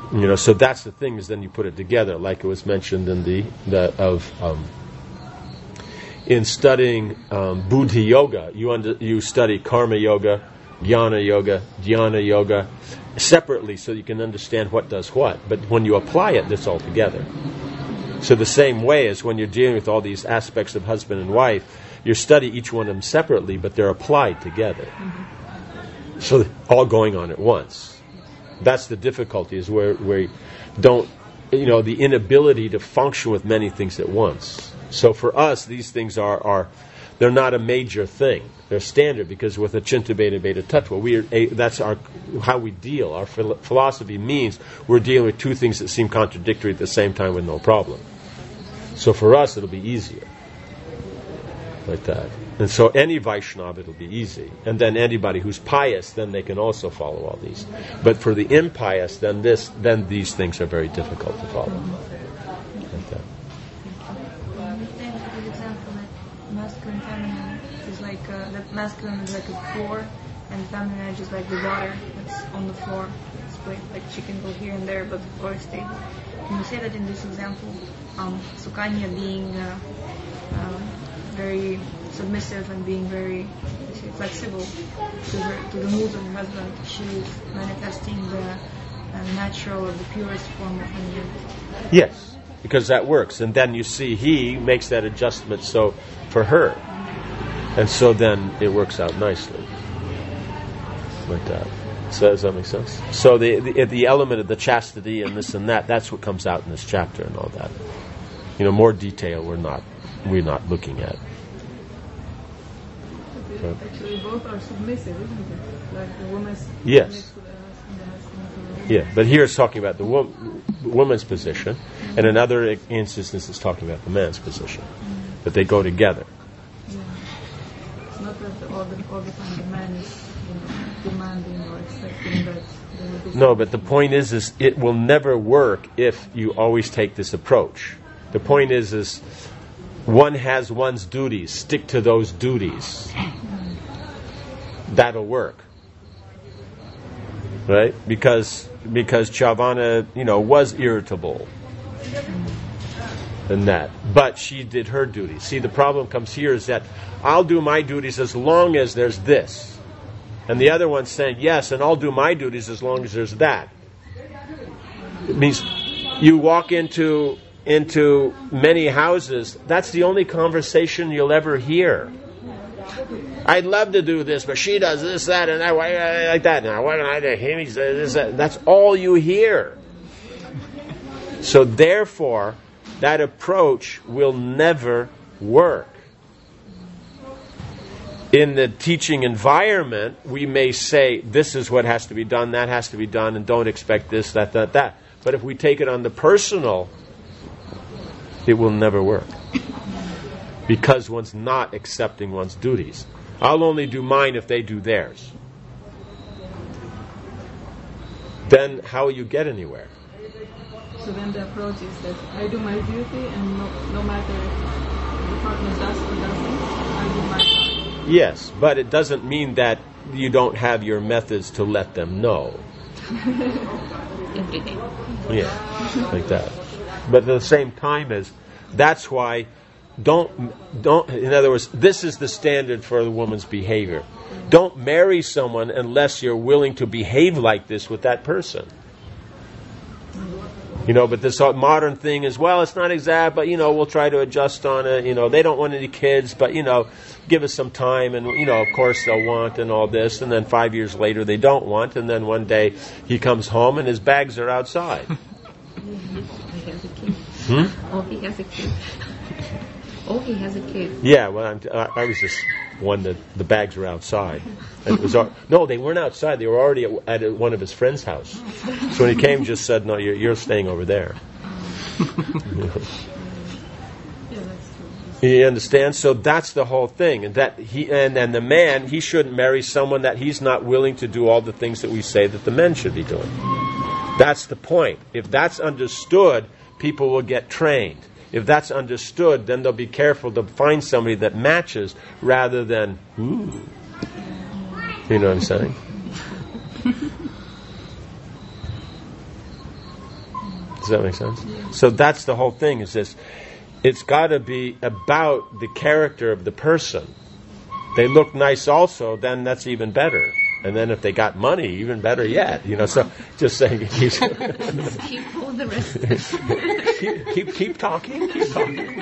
You know, so that's the thing, is then you put it together, like it was mentioned in the, the of um, in studying um, Buddhi Yoga, you under, you study Karma Yoga, Jnana Yoga, Dhyana Yoga separately, so you can understand what does what. But when you apply it, it's all together. So the same way as when you're dealing with all these aspects of husband and wife, you study each one of them separately, but they're applied together. Mm-hmm. So they're all going on at once. That's the difficulty, is where where you don't, you know, the inability to function with many things at once. So for us, these things are, are they're not a major thing. They're standard, because with Achinta Bheda Bheda Tattva, we are, a, that's our how we deal. Our phil- philosophy means we're dealing with two things that seem contradictory at the same time with no problem. So for us, it'll be easier. Like that. And so any Vaishnava, it'll be easy. And then anybody who's pious, then they can also follow all these. But for the impious, then this, then these things are very difficult to follow. Like that. Take a good example, like masculine, feminine is like uh, that masculine is like a floor, and feminine is just like the water that's on the floor. It's like, like she can go here and there, but the floor is stable. Can you say that in this example, um, Sukanya being uh, um, very submissive and being very say, flexible to, her, to the moods of her husband, she is manifesting the uh, natural or the purest form of femininity? Yes, because that works. And then you see he makes that adjustment so for her. And so then it works out nicely. Like that. So does that make sense? So the, the the element of the chastity and this and that, that's what comes out in this chapter and all that. You know, more detail we're not we're not looking at. Right. Actually, both are submissive, isn't it? Like the woman's yes. to the husband, the husband to the Yeah, but here it's talking about the wo- woman's position, mm-hmm. and in other instances it's talking about the man's position. Mm-hmm. But they go together. Yeah. It's not that the, all, the, all the time the man is, you know, demanding or expecting that there will be... No, but the point is, is it will never work if you always take this approach. The point is, is one has one's duties. Stick to those duties. That'll work. Right? Because because Chavana, you know, was irritable and that. But she did her duties. See, the problem comes here is that I'll do my duties as long as there's this. And the other one's saying, yes, and I'll do my duties as long as there's that. It means you walk into into many houses, that's the only conversation you'll ever hear. I'd love to do this, but she does this, that, and that, like that. Now, why don't I do him? He says this, that. That's all you hear. So therefore, that approach will never work. In the teaching environment, we may say, this is what has to be done, that has to be done, and don't expect this, that, that, that. But if we take it on the personal, it will never work. Because one's not accepting one's duties. I'll only do mine if they do theirs. Then how will you get anywhere? So then the approach is that I do my duty, and no, no matter if the partner does or doesn't, I do my part. Yes, but it doesn't mean that you don't have your methods to let them know. Every day. Yeah, like that. But at the same time as, that's why don't, don't, in other words, this is the standard for the woman's behavior. Don't marry someone unless you're willing to behave like this with that person. You know, but this modern thing is, well, it's not exact, but, you know, we'll try to adjust on it. You know, they don't want any kids, but, you know, give us some time. And, you know, of course they'll want and all this. And then five years later they don't want. And then one day he comes home and his bags are outside. He has a kid. Hmm? Oh, he has a kid. Oh, he has a kid. Yeah, well, I'm, I was just one that the bags were outside. And it was no, they weren't outside. They were already at, at one of his friend's house. So when he came, just said, "No, you're, you're staying over there." You understand? So that's the whole thing, and that he and and the man, he shouldn't marry someone that he's not willing to do all the things that we say that the men should be doing. That's the point. If that's understood, people will get trained. If that's understood, then they'll be careful to find somebody that matches rather than, ooh. You know what I'm saying? that make sense? So that's the whole thing, is this. It's got to be about the character of the person. They look nice also, then that's even better. And then if they got money, even better yet. You know, so just saying, keep, keep all the rest. keep, keep keep talking, keep talking.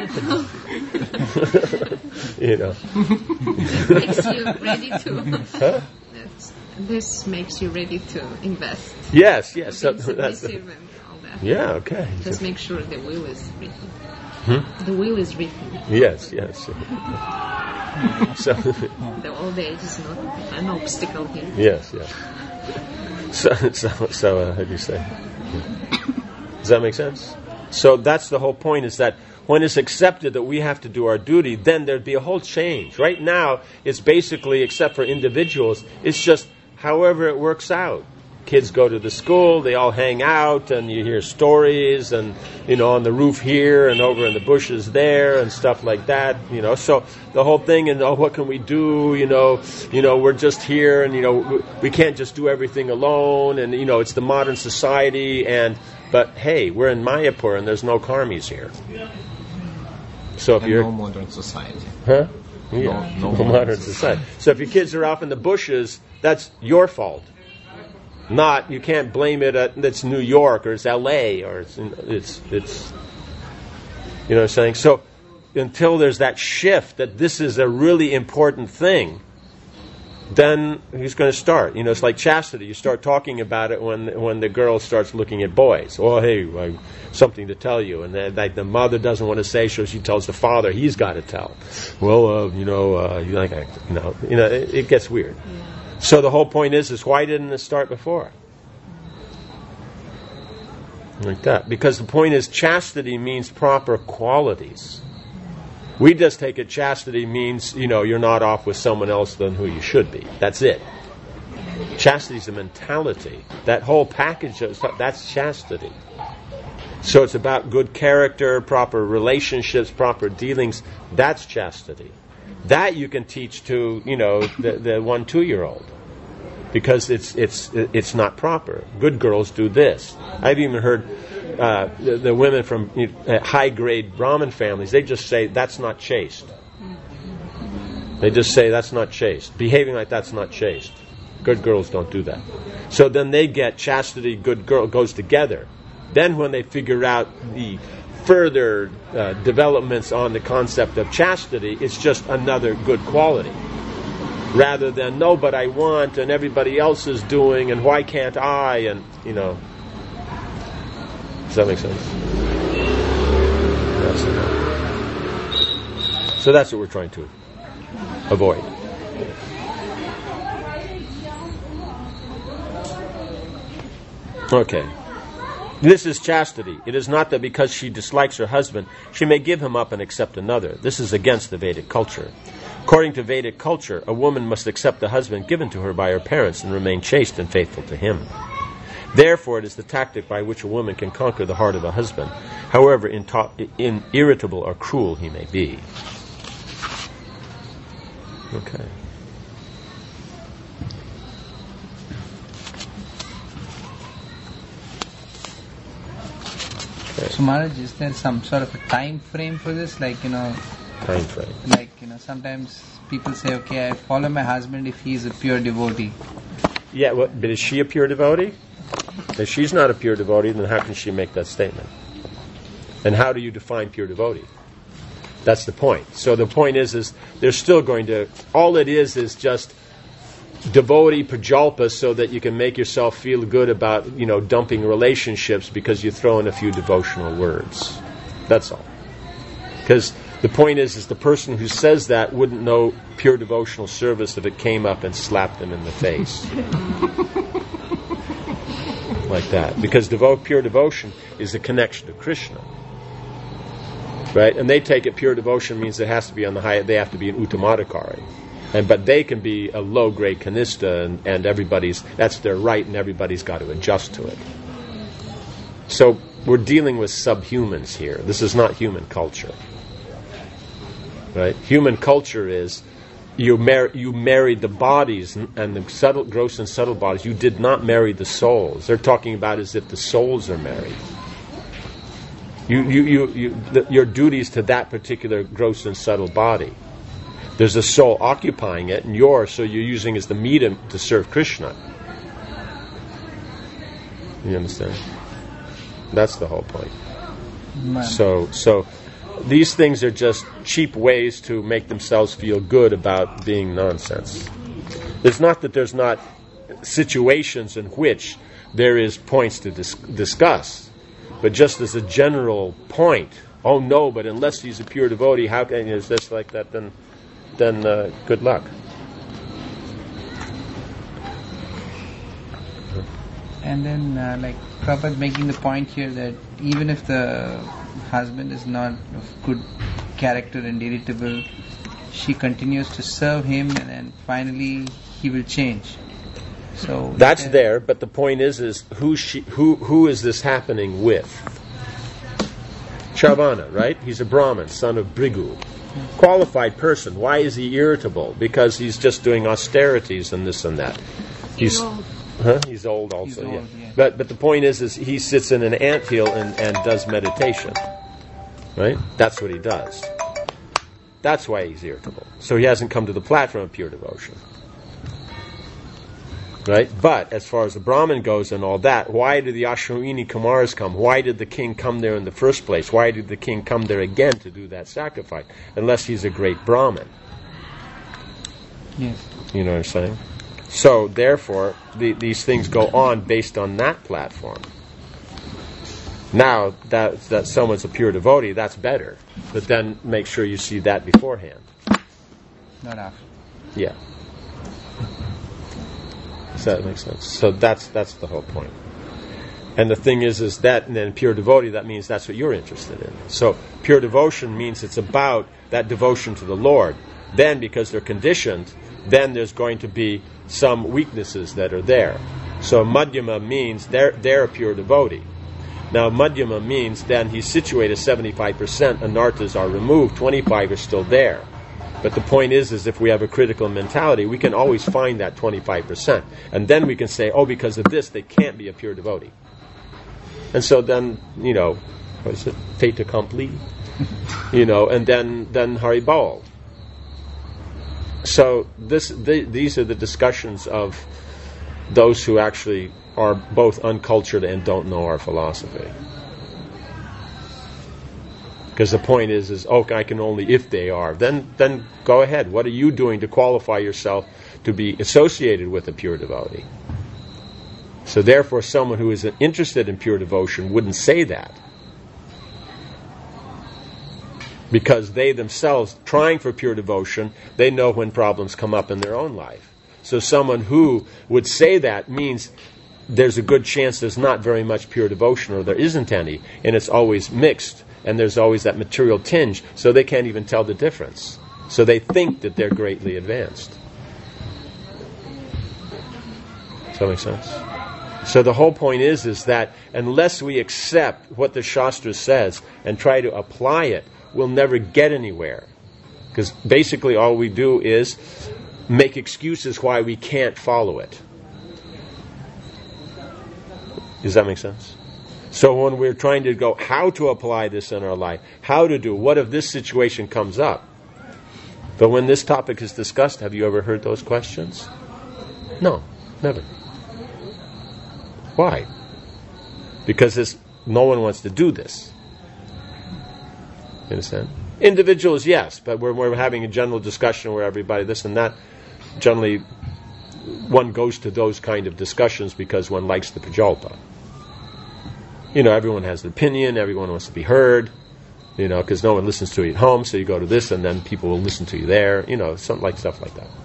You know, makes you ready to. Huh? This makes you ready to invest. Yes, yes. So So that's the, and all that. yeah, okay. Just make sure the will is written. Hmm? The will is written. Yes, yes. So The old age is not an obstacle here. yes, yes. So, so, so uh, how do you say? Does that make sense? So that's the whole point, is that when it's accepted that we have to do our duty, then there'd be a whole change. Right now, it's basically, except for individuals, it's just however it works out. Kids go to the school, they all hang out, and you hear stories, and, you know, on the roof here, and over in the bushes there, and stuff like that, you know. So the whole thing, and oh, what can we do, you know, you know, we're just here, and, you know, we can't just do everything alone, and, you know, it's the modern society, and, but hey, we're in Mayapur, and there's no karmis here. So if And you're... no modern society. Huh? Yeah, No- no modern modern society. So if your kids are off in the bushes, that's your fault. Not, you can't blame it at, it's New York, or it's L A, or it's, it's, it's, you know what I'm saying? So until there's that shift that this is a really important thing, then he's going to start. You know, it's like chastity. You start talking about it when when the girl starts looking at boys. Oh, hey, I, something to tell you. And then, like, the mother doesn't want to say, so she tells the father. He's got to tell. Well, uh, you know, uh, you like, you know, you know, it, it gets weird. Yeah. So the whole point is, is why didn't it start before? Like that. Because the point is, chastity means proper qualities. We just take it chastity means, you know, you're not off with someone else than who you should be. That's it. Chastity is a mentality. That whole package of stuff, that's chastity. So it's about good character, proper relationships, proper dealings. That's chastity. That you can teach to, you know, the, the one two-year-old, because it's it's it's not proper. Good girls do this. I've even heard uh, the, the women from you know, high-grade Brahmin families. They just say that's not chaste. They just say that's not chaste. Behaving like that's not chaste. Good girls don't do that. So then they get chastity, good girl goes together. Then when they figure out the further uh, developments on the concept of chastity, it's just another good quality. Rather than, no, but I want, and everybody else is doing, and why can't I, and, you know. Does that make sense? That's so that's what we're trying to avoid. Okay. This is chastity. It is not that because she dislikes her husband, she may give him up and accept another. This is against the Vedic culture. According to Vedic culture, a woman must accept the husband given to her by her parents and remain chaste and faithful to him. Therefore, it is the tactic by which a woman can conquer the heart of a husband, however into- in irritable or cruel he may be. Okay. So Maharaj, is there some sort of a time frame for this? Like, you know, Time frame. like, you know, sometimes people say, okay, I follow my husband if he is a pure devotee. Yeah, well, but is she a pure devotee? If she's not a pure devotee, then how can she make that statement? And how do you define pure devotee? That's the point. So the point is, is they're still going to, all it is is just devotee prajalpa, so that you can make yourself feel good about, you know, dumping relationships because you throw in a few devotional words. That's all. Because the point is, is the person who says that wouldn't know pure devotional service if it came up and slapped them in the face. Like that. Because devo- pure devotion is the connection to Krishna. Right? And they take it pure devotion means it has to be on the high, they have to be an uttamadhikari. And but they can be a low-grade kanista, and, and everybody's, that's their right, and everybody's got to adjust to it. So we're dealing with subhumans here. This is not human culture. Right? Human culture is you mar- you married the bodies and, and the subtle, gross and subtle bodies. You did not marry the souls. They're talking about as if the souls are married. You, you, you, you, the, your duties to that particular gross and subtle body. There's a soul occupying it, and yours, so you're using as the medium to serve Krishna. You understand? That's the whole point. Man. So, so these things are just cheap ways to make themselves feel good about being nonsense. It's not that there's not situations in which there is points to dis- discuss, but just as a general point, oh no, but unless he's a pure devotee, how can he, is this like that, then then uh, good luck. And then, uh, like, Prabhupada making the point here that even if the husband is not of good character and irritable, she continues to serve him, and then finally he will change. So that's uh, there, but the point is, is who she, who who is this happening with? Shravana, right? He's a Brahmin, son of Brigu. Qualified person. Why is he irritable? Because he's just doing austerities and this and that. He's old. Huh? He's old also, He's old, yeah. yeah. But but the point is, is he sits in an anthill and, and does meditation. Right? That's what he does. That's why he's irritable. So he hasn't come to the platform of pure devotion. Right? But as far as the Brahmin goes and all that, why did the Ashwini Kumars come? Why did the king come there in the first place? Why did the king come there again to do that sacrifice? Unless he's a great Brahmin. Yes. You know what I'm saying? So, therefore, the, these things go on based on that platform. Now, that, that someone's a pure devotee, that's better. But then make sure you see that beforehand. Not after. Yeah. Does that make sense? So that's that's the whole point. And the thing is, is that, and then pure devotee, that means that's what you're interested in. So pure devotion means it's about that devotion to the Lord. Then, because they're conditioned, then there's going to be some weaknesses that are there. So madhyama means they're, they're a pure devotee. Now madhyama means then he's situated seventy-five percent, anarthas are removed, twenty-five are still there. But the point is, is if we have a critical mentality, we can always find that twenty-five percent. And then we can say, oh, because of this, they can't be a pure devotee. And so then, you know, what is it? Fait accompli. You know, and then, then Haribol. So this, the, these are the discussions of those who actually are both uncultured and don't know our philosophy. Because the point is, is oh, I can only if they are. Then, then go ahead. What are you doing to qualify yourself to be associated with a pure devotee? So therefore, someone who is interested in pure devotion wouldn't say that. Because they themselves, trying for pure devotion, they know when problems come up in their own life. So someone who would say that means there's a good chance there's not very much pure devotion, or there isn't any, and it's always mixed. And there's always that material tinge, so they can't even tell the difference. So they think that they're greatly advanced. Does that make sense? So the whole point is, is that unless we accept what the Shastra says and try to apply it, we'll never get anywhere. Because basically all we do is make excuses why we can't follow it. Does that make sense? So when we're trying to go, how to apply this in our life, how to do, what if this situation comes up? But when this topic is discussed, have you ever heard those questions? No, never. Why? Because this, no one wants to do this. You understand? Individuals, yes, but when we're having a general discussion where everybody this and that, generally one goes to those kind of discussions because one likes the prajalpa. You know, everyone has an opinion, everyone wants to be heard, you know, because no one listens to you at home, so you go to this and then people will listen to you there, you know, something like stuff like that.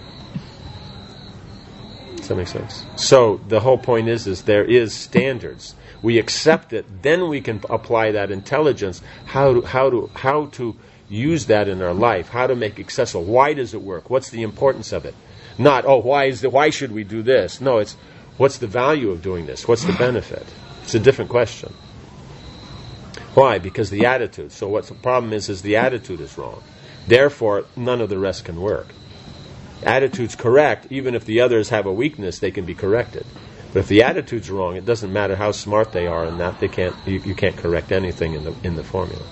Does that make sense? So the whole point is, is there is standards. We accept it, then we can apply that intelligence, how to, how to, how to use that in our life, how to make accessible. Why does it work? What's the importance of it? Not, oh, why is the, why should we do this? No, it's, what's the value of doing this? What's the benefit? It's a different question. Why? Because the attitude. So what the problem is, is the attitude is wrong. Therefore, none of the rest can work. Attitude's correct, even if the others have a weakness, they can be corrected. But if the attitude's wrong, it doesn't matter how smart they are in that, they can't you, you can't correct anything in the in the formula.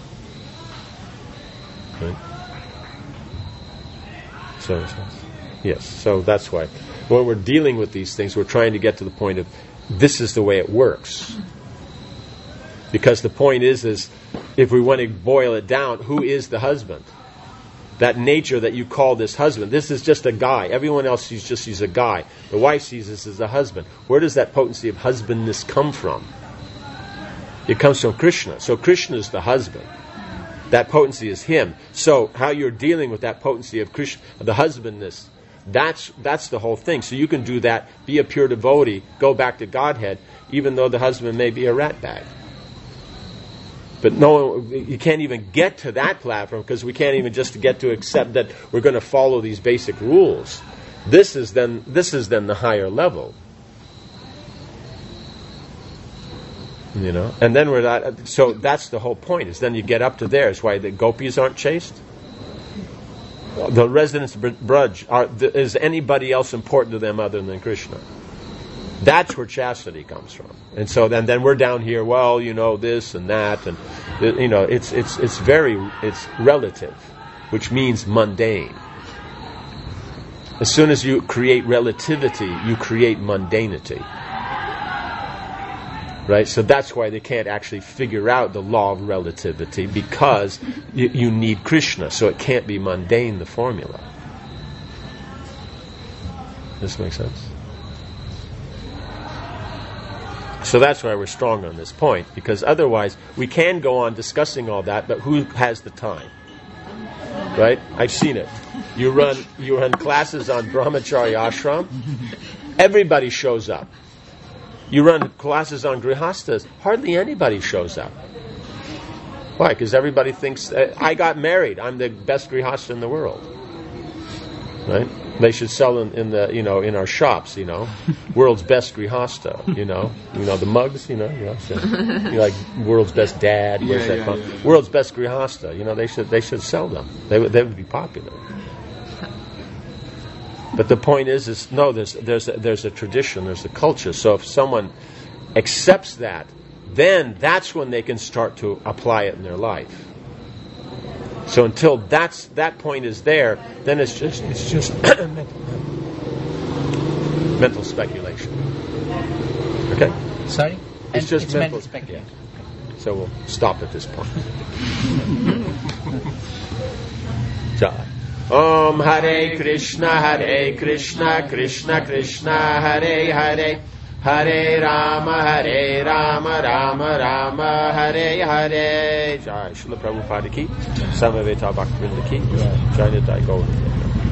Right? So, yes, so that's why when we're dealing with these things, we're trying to get to the point of this is the way it works. Because the point is, is if we want to boil it down, who is the husband? That nature that you call this husband. This is just a guy. Everyone else sees just he's a guy. The wife sees this as a husband. Where does that potency of husbandness come from? It comes from Krishna. So Krishna is the husband. That potency is him. So how you're dealing with that potency of Krishna, the husbandness, that's that's the whole thing. So you can do that, be a pure devotee, go back to Godhead, even though the husband may be a rat bag. But no, you can't even get to that platform because we can't even just get to accept that we're going to follow these basic rules. This is then this is then the higher level. You know, and then we're not. So that's the whole point. Is then you get up to there. It's why the gopis aren't chaste. The residents of Braj are. Is anybody else important to them other than Krishna? That's where chastity comes from. And so then, then we're down here. Well, you know this and that, and you know it's it's it's very it's relative, which means mundane. As soon as you create relativity, you create mundanity. Right? So that's why they can't actually figure out the law of relativity, because you, you need Krishna, so it can't be mundane, the formula. Does this make sense? So that's why we're strong on this point, because otherwise we can go on discussing all that, but who has the time? Right? I've seen it. You run you run classes on Brahmacharya ashram, everybody shows up. You run classes on grihastas, hardly anybody shows up. Why? Because everybody thinks, uh, I got married, I'm the best grihasta in the world. Right? They should sell in, in the, you know, in our shops, you know, world's best grihasta, you know, you know, the mugs, you know, you know, so, you know, like world's best dad, where's Yeah, that yeah, from? yeah, yeah. World's best grihasta, you know, they should, they should sell them. They would, they would be popular. But the point is, is no, there's there's a, there's a tradition, there's a culture. So if someone accepts that, then that's when they can start to apply it in their life. So until that's that point is there, then it's just it's just mental, mental speculation. Okay, Sorry? it's And just it's mental, mental speculation. yeah. So we'll stop at this point. Jai. Om Hare Krishna, Hare Krishna, Krishna Krishna, Hare Hare, Hare Rama, Hare Rama, Rama Rama, Hare Hare. Jai Srila Prabhupada ki, Samaveta Bhaktivinoda ki, Jai Nitai Gaura.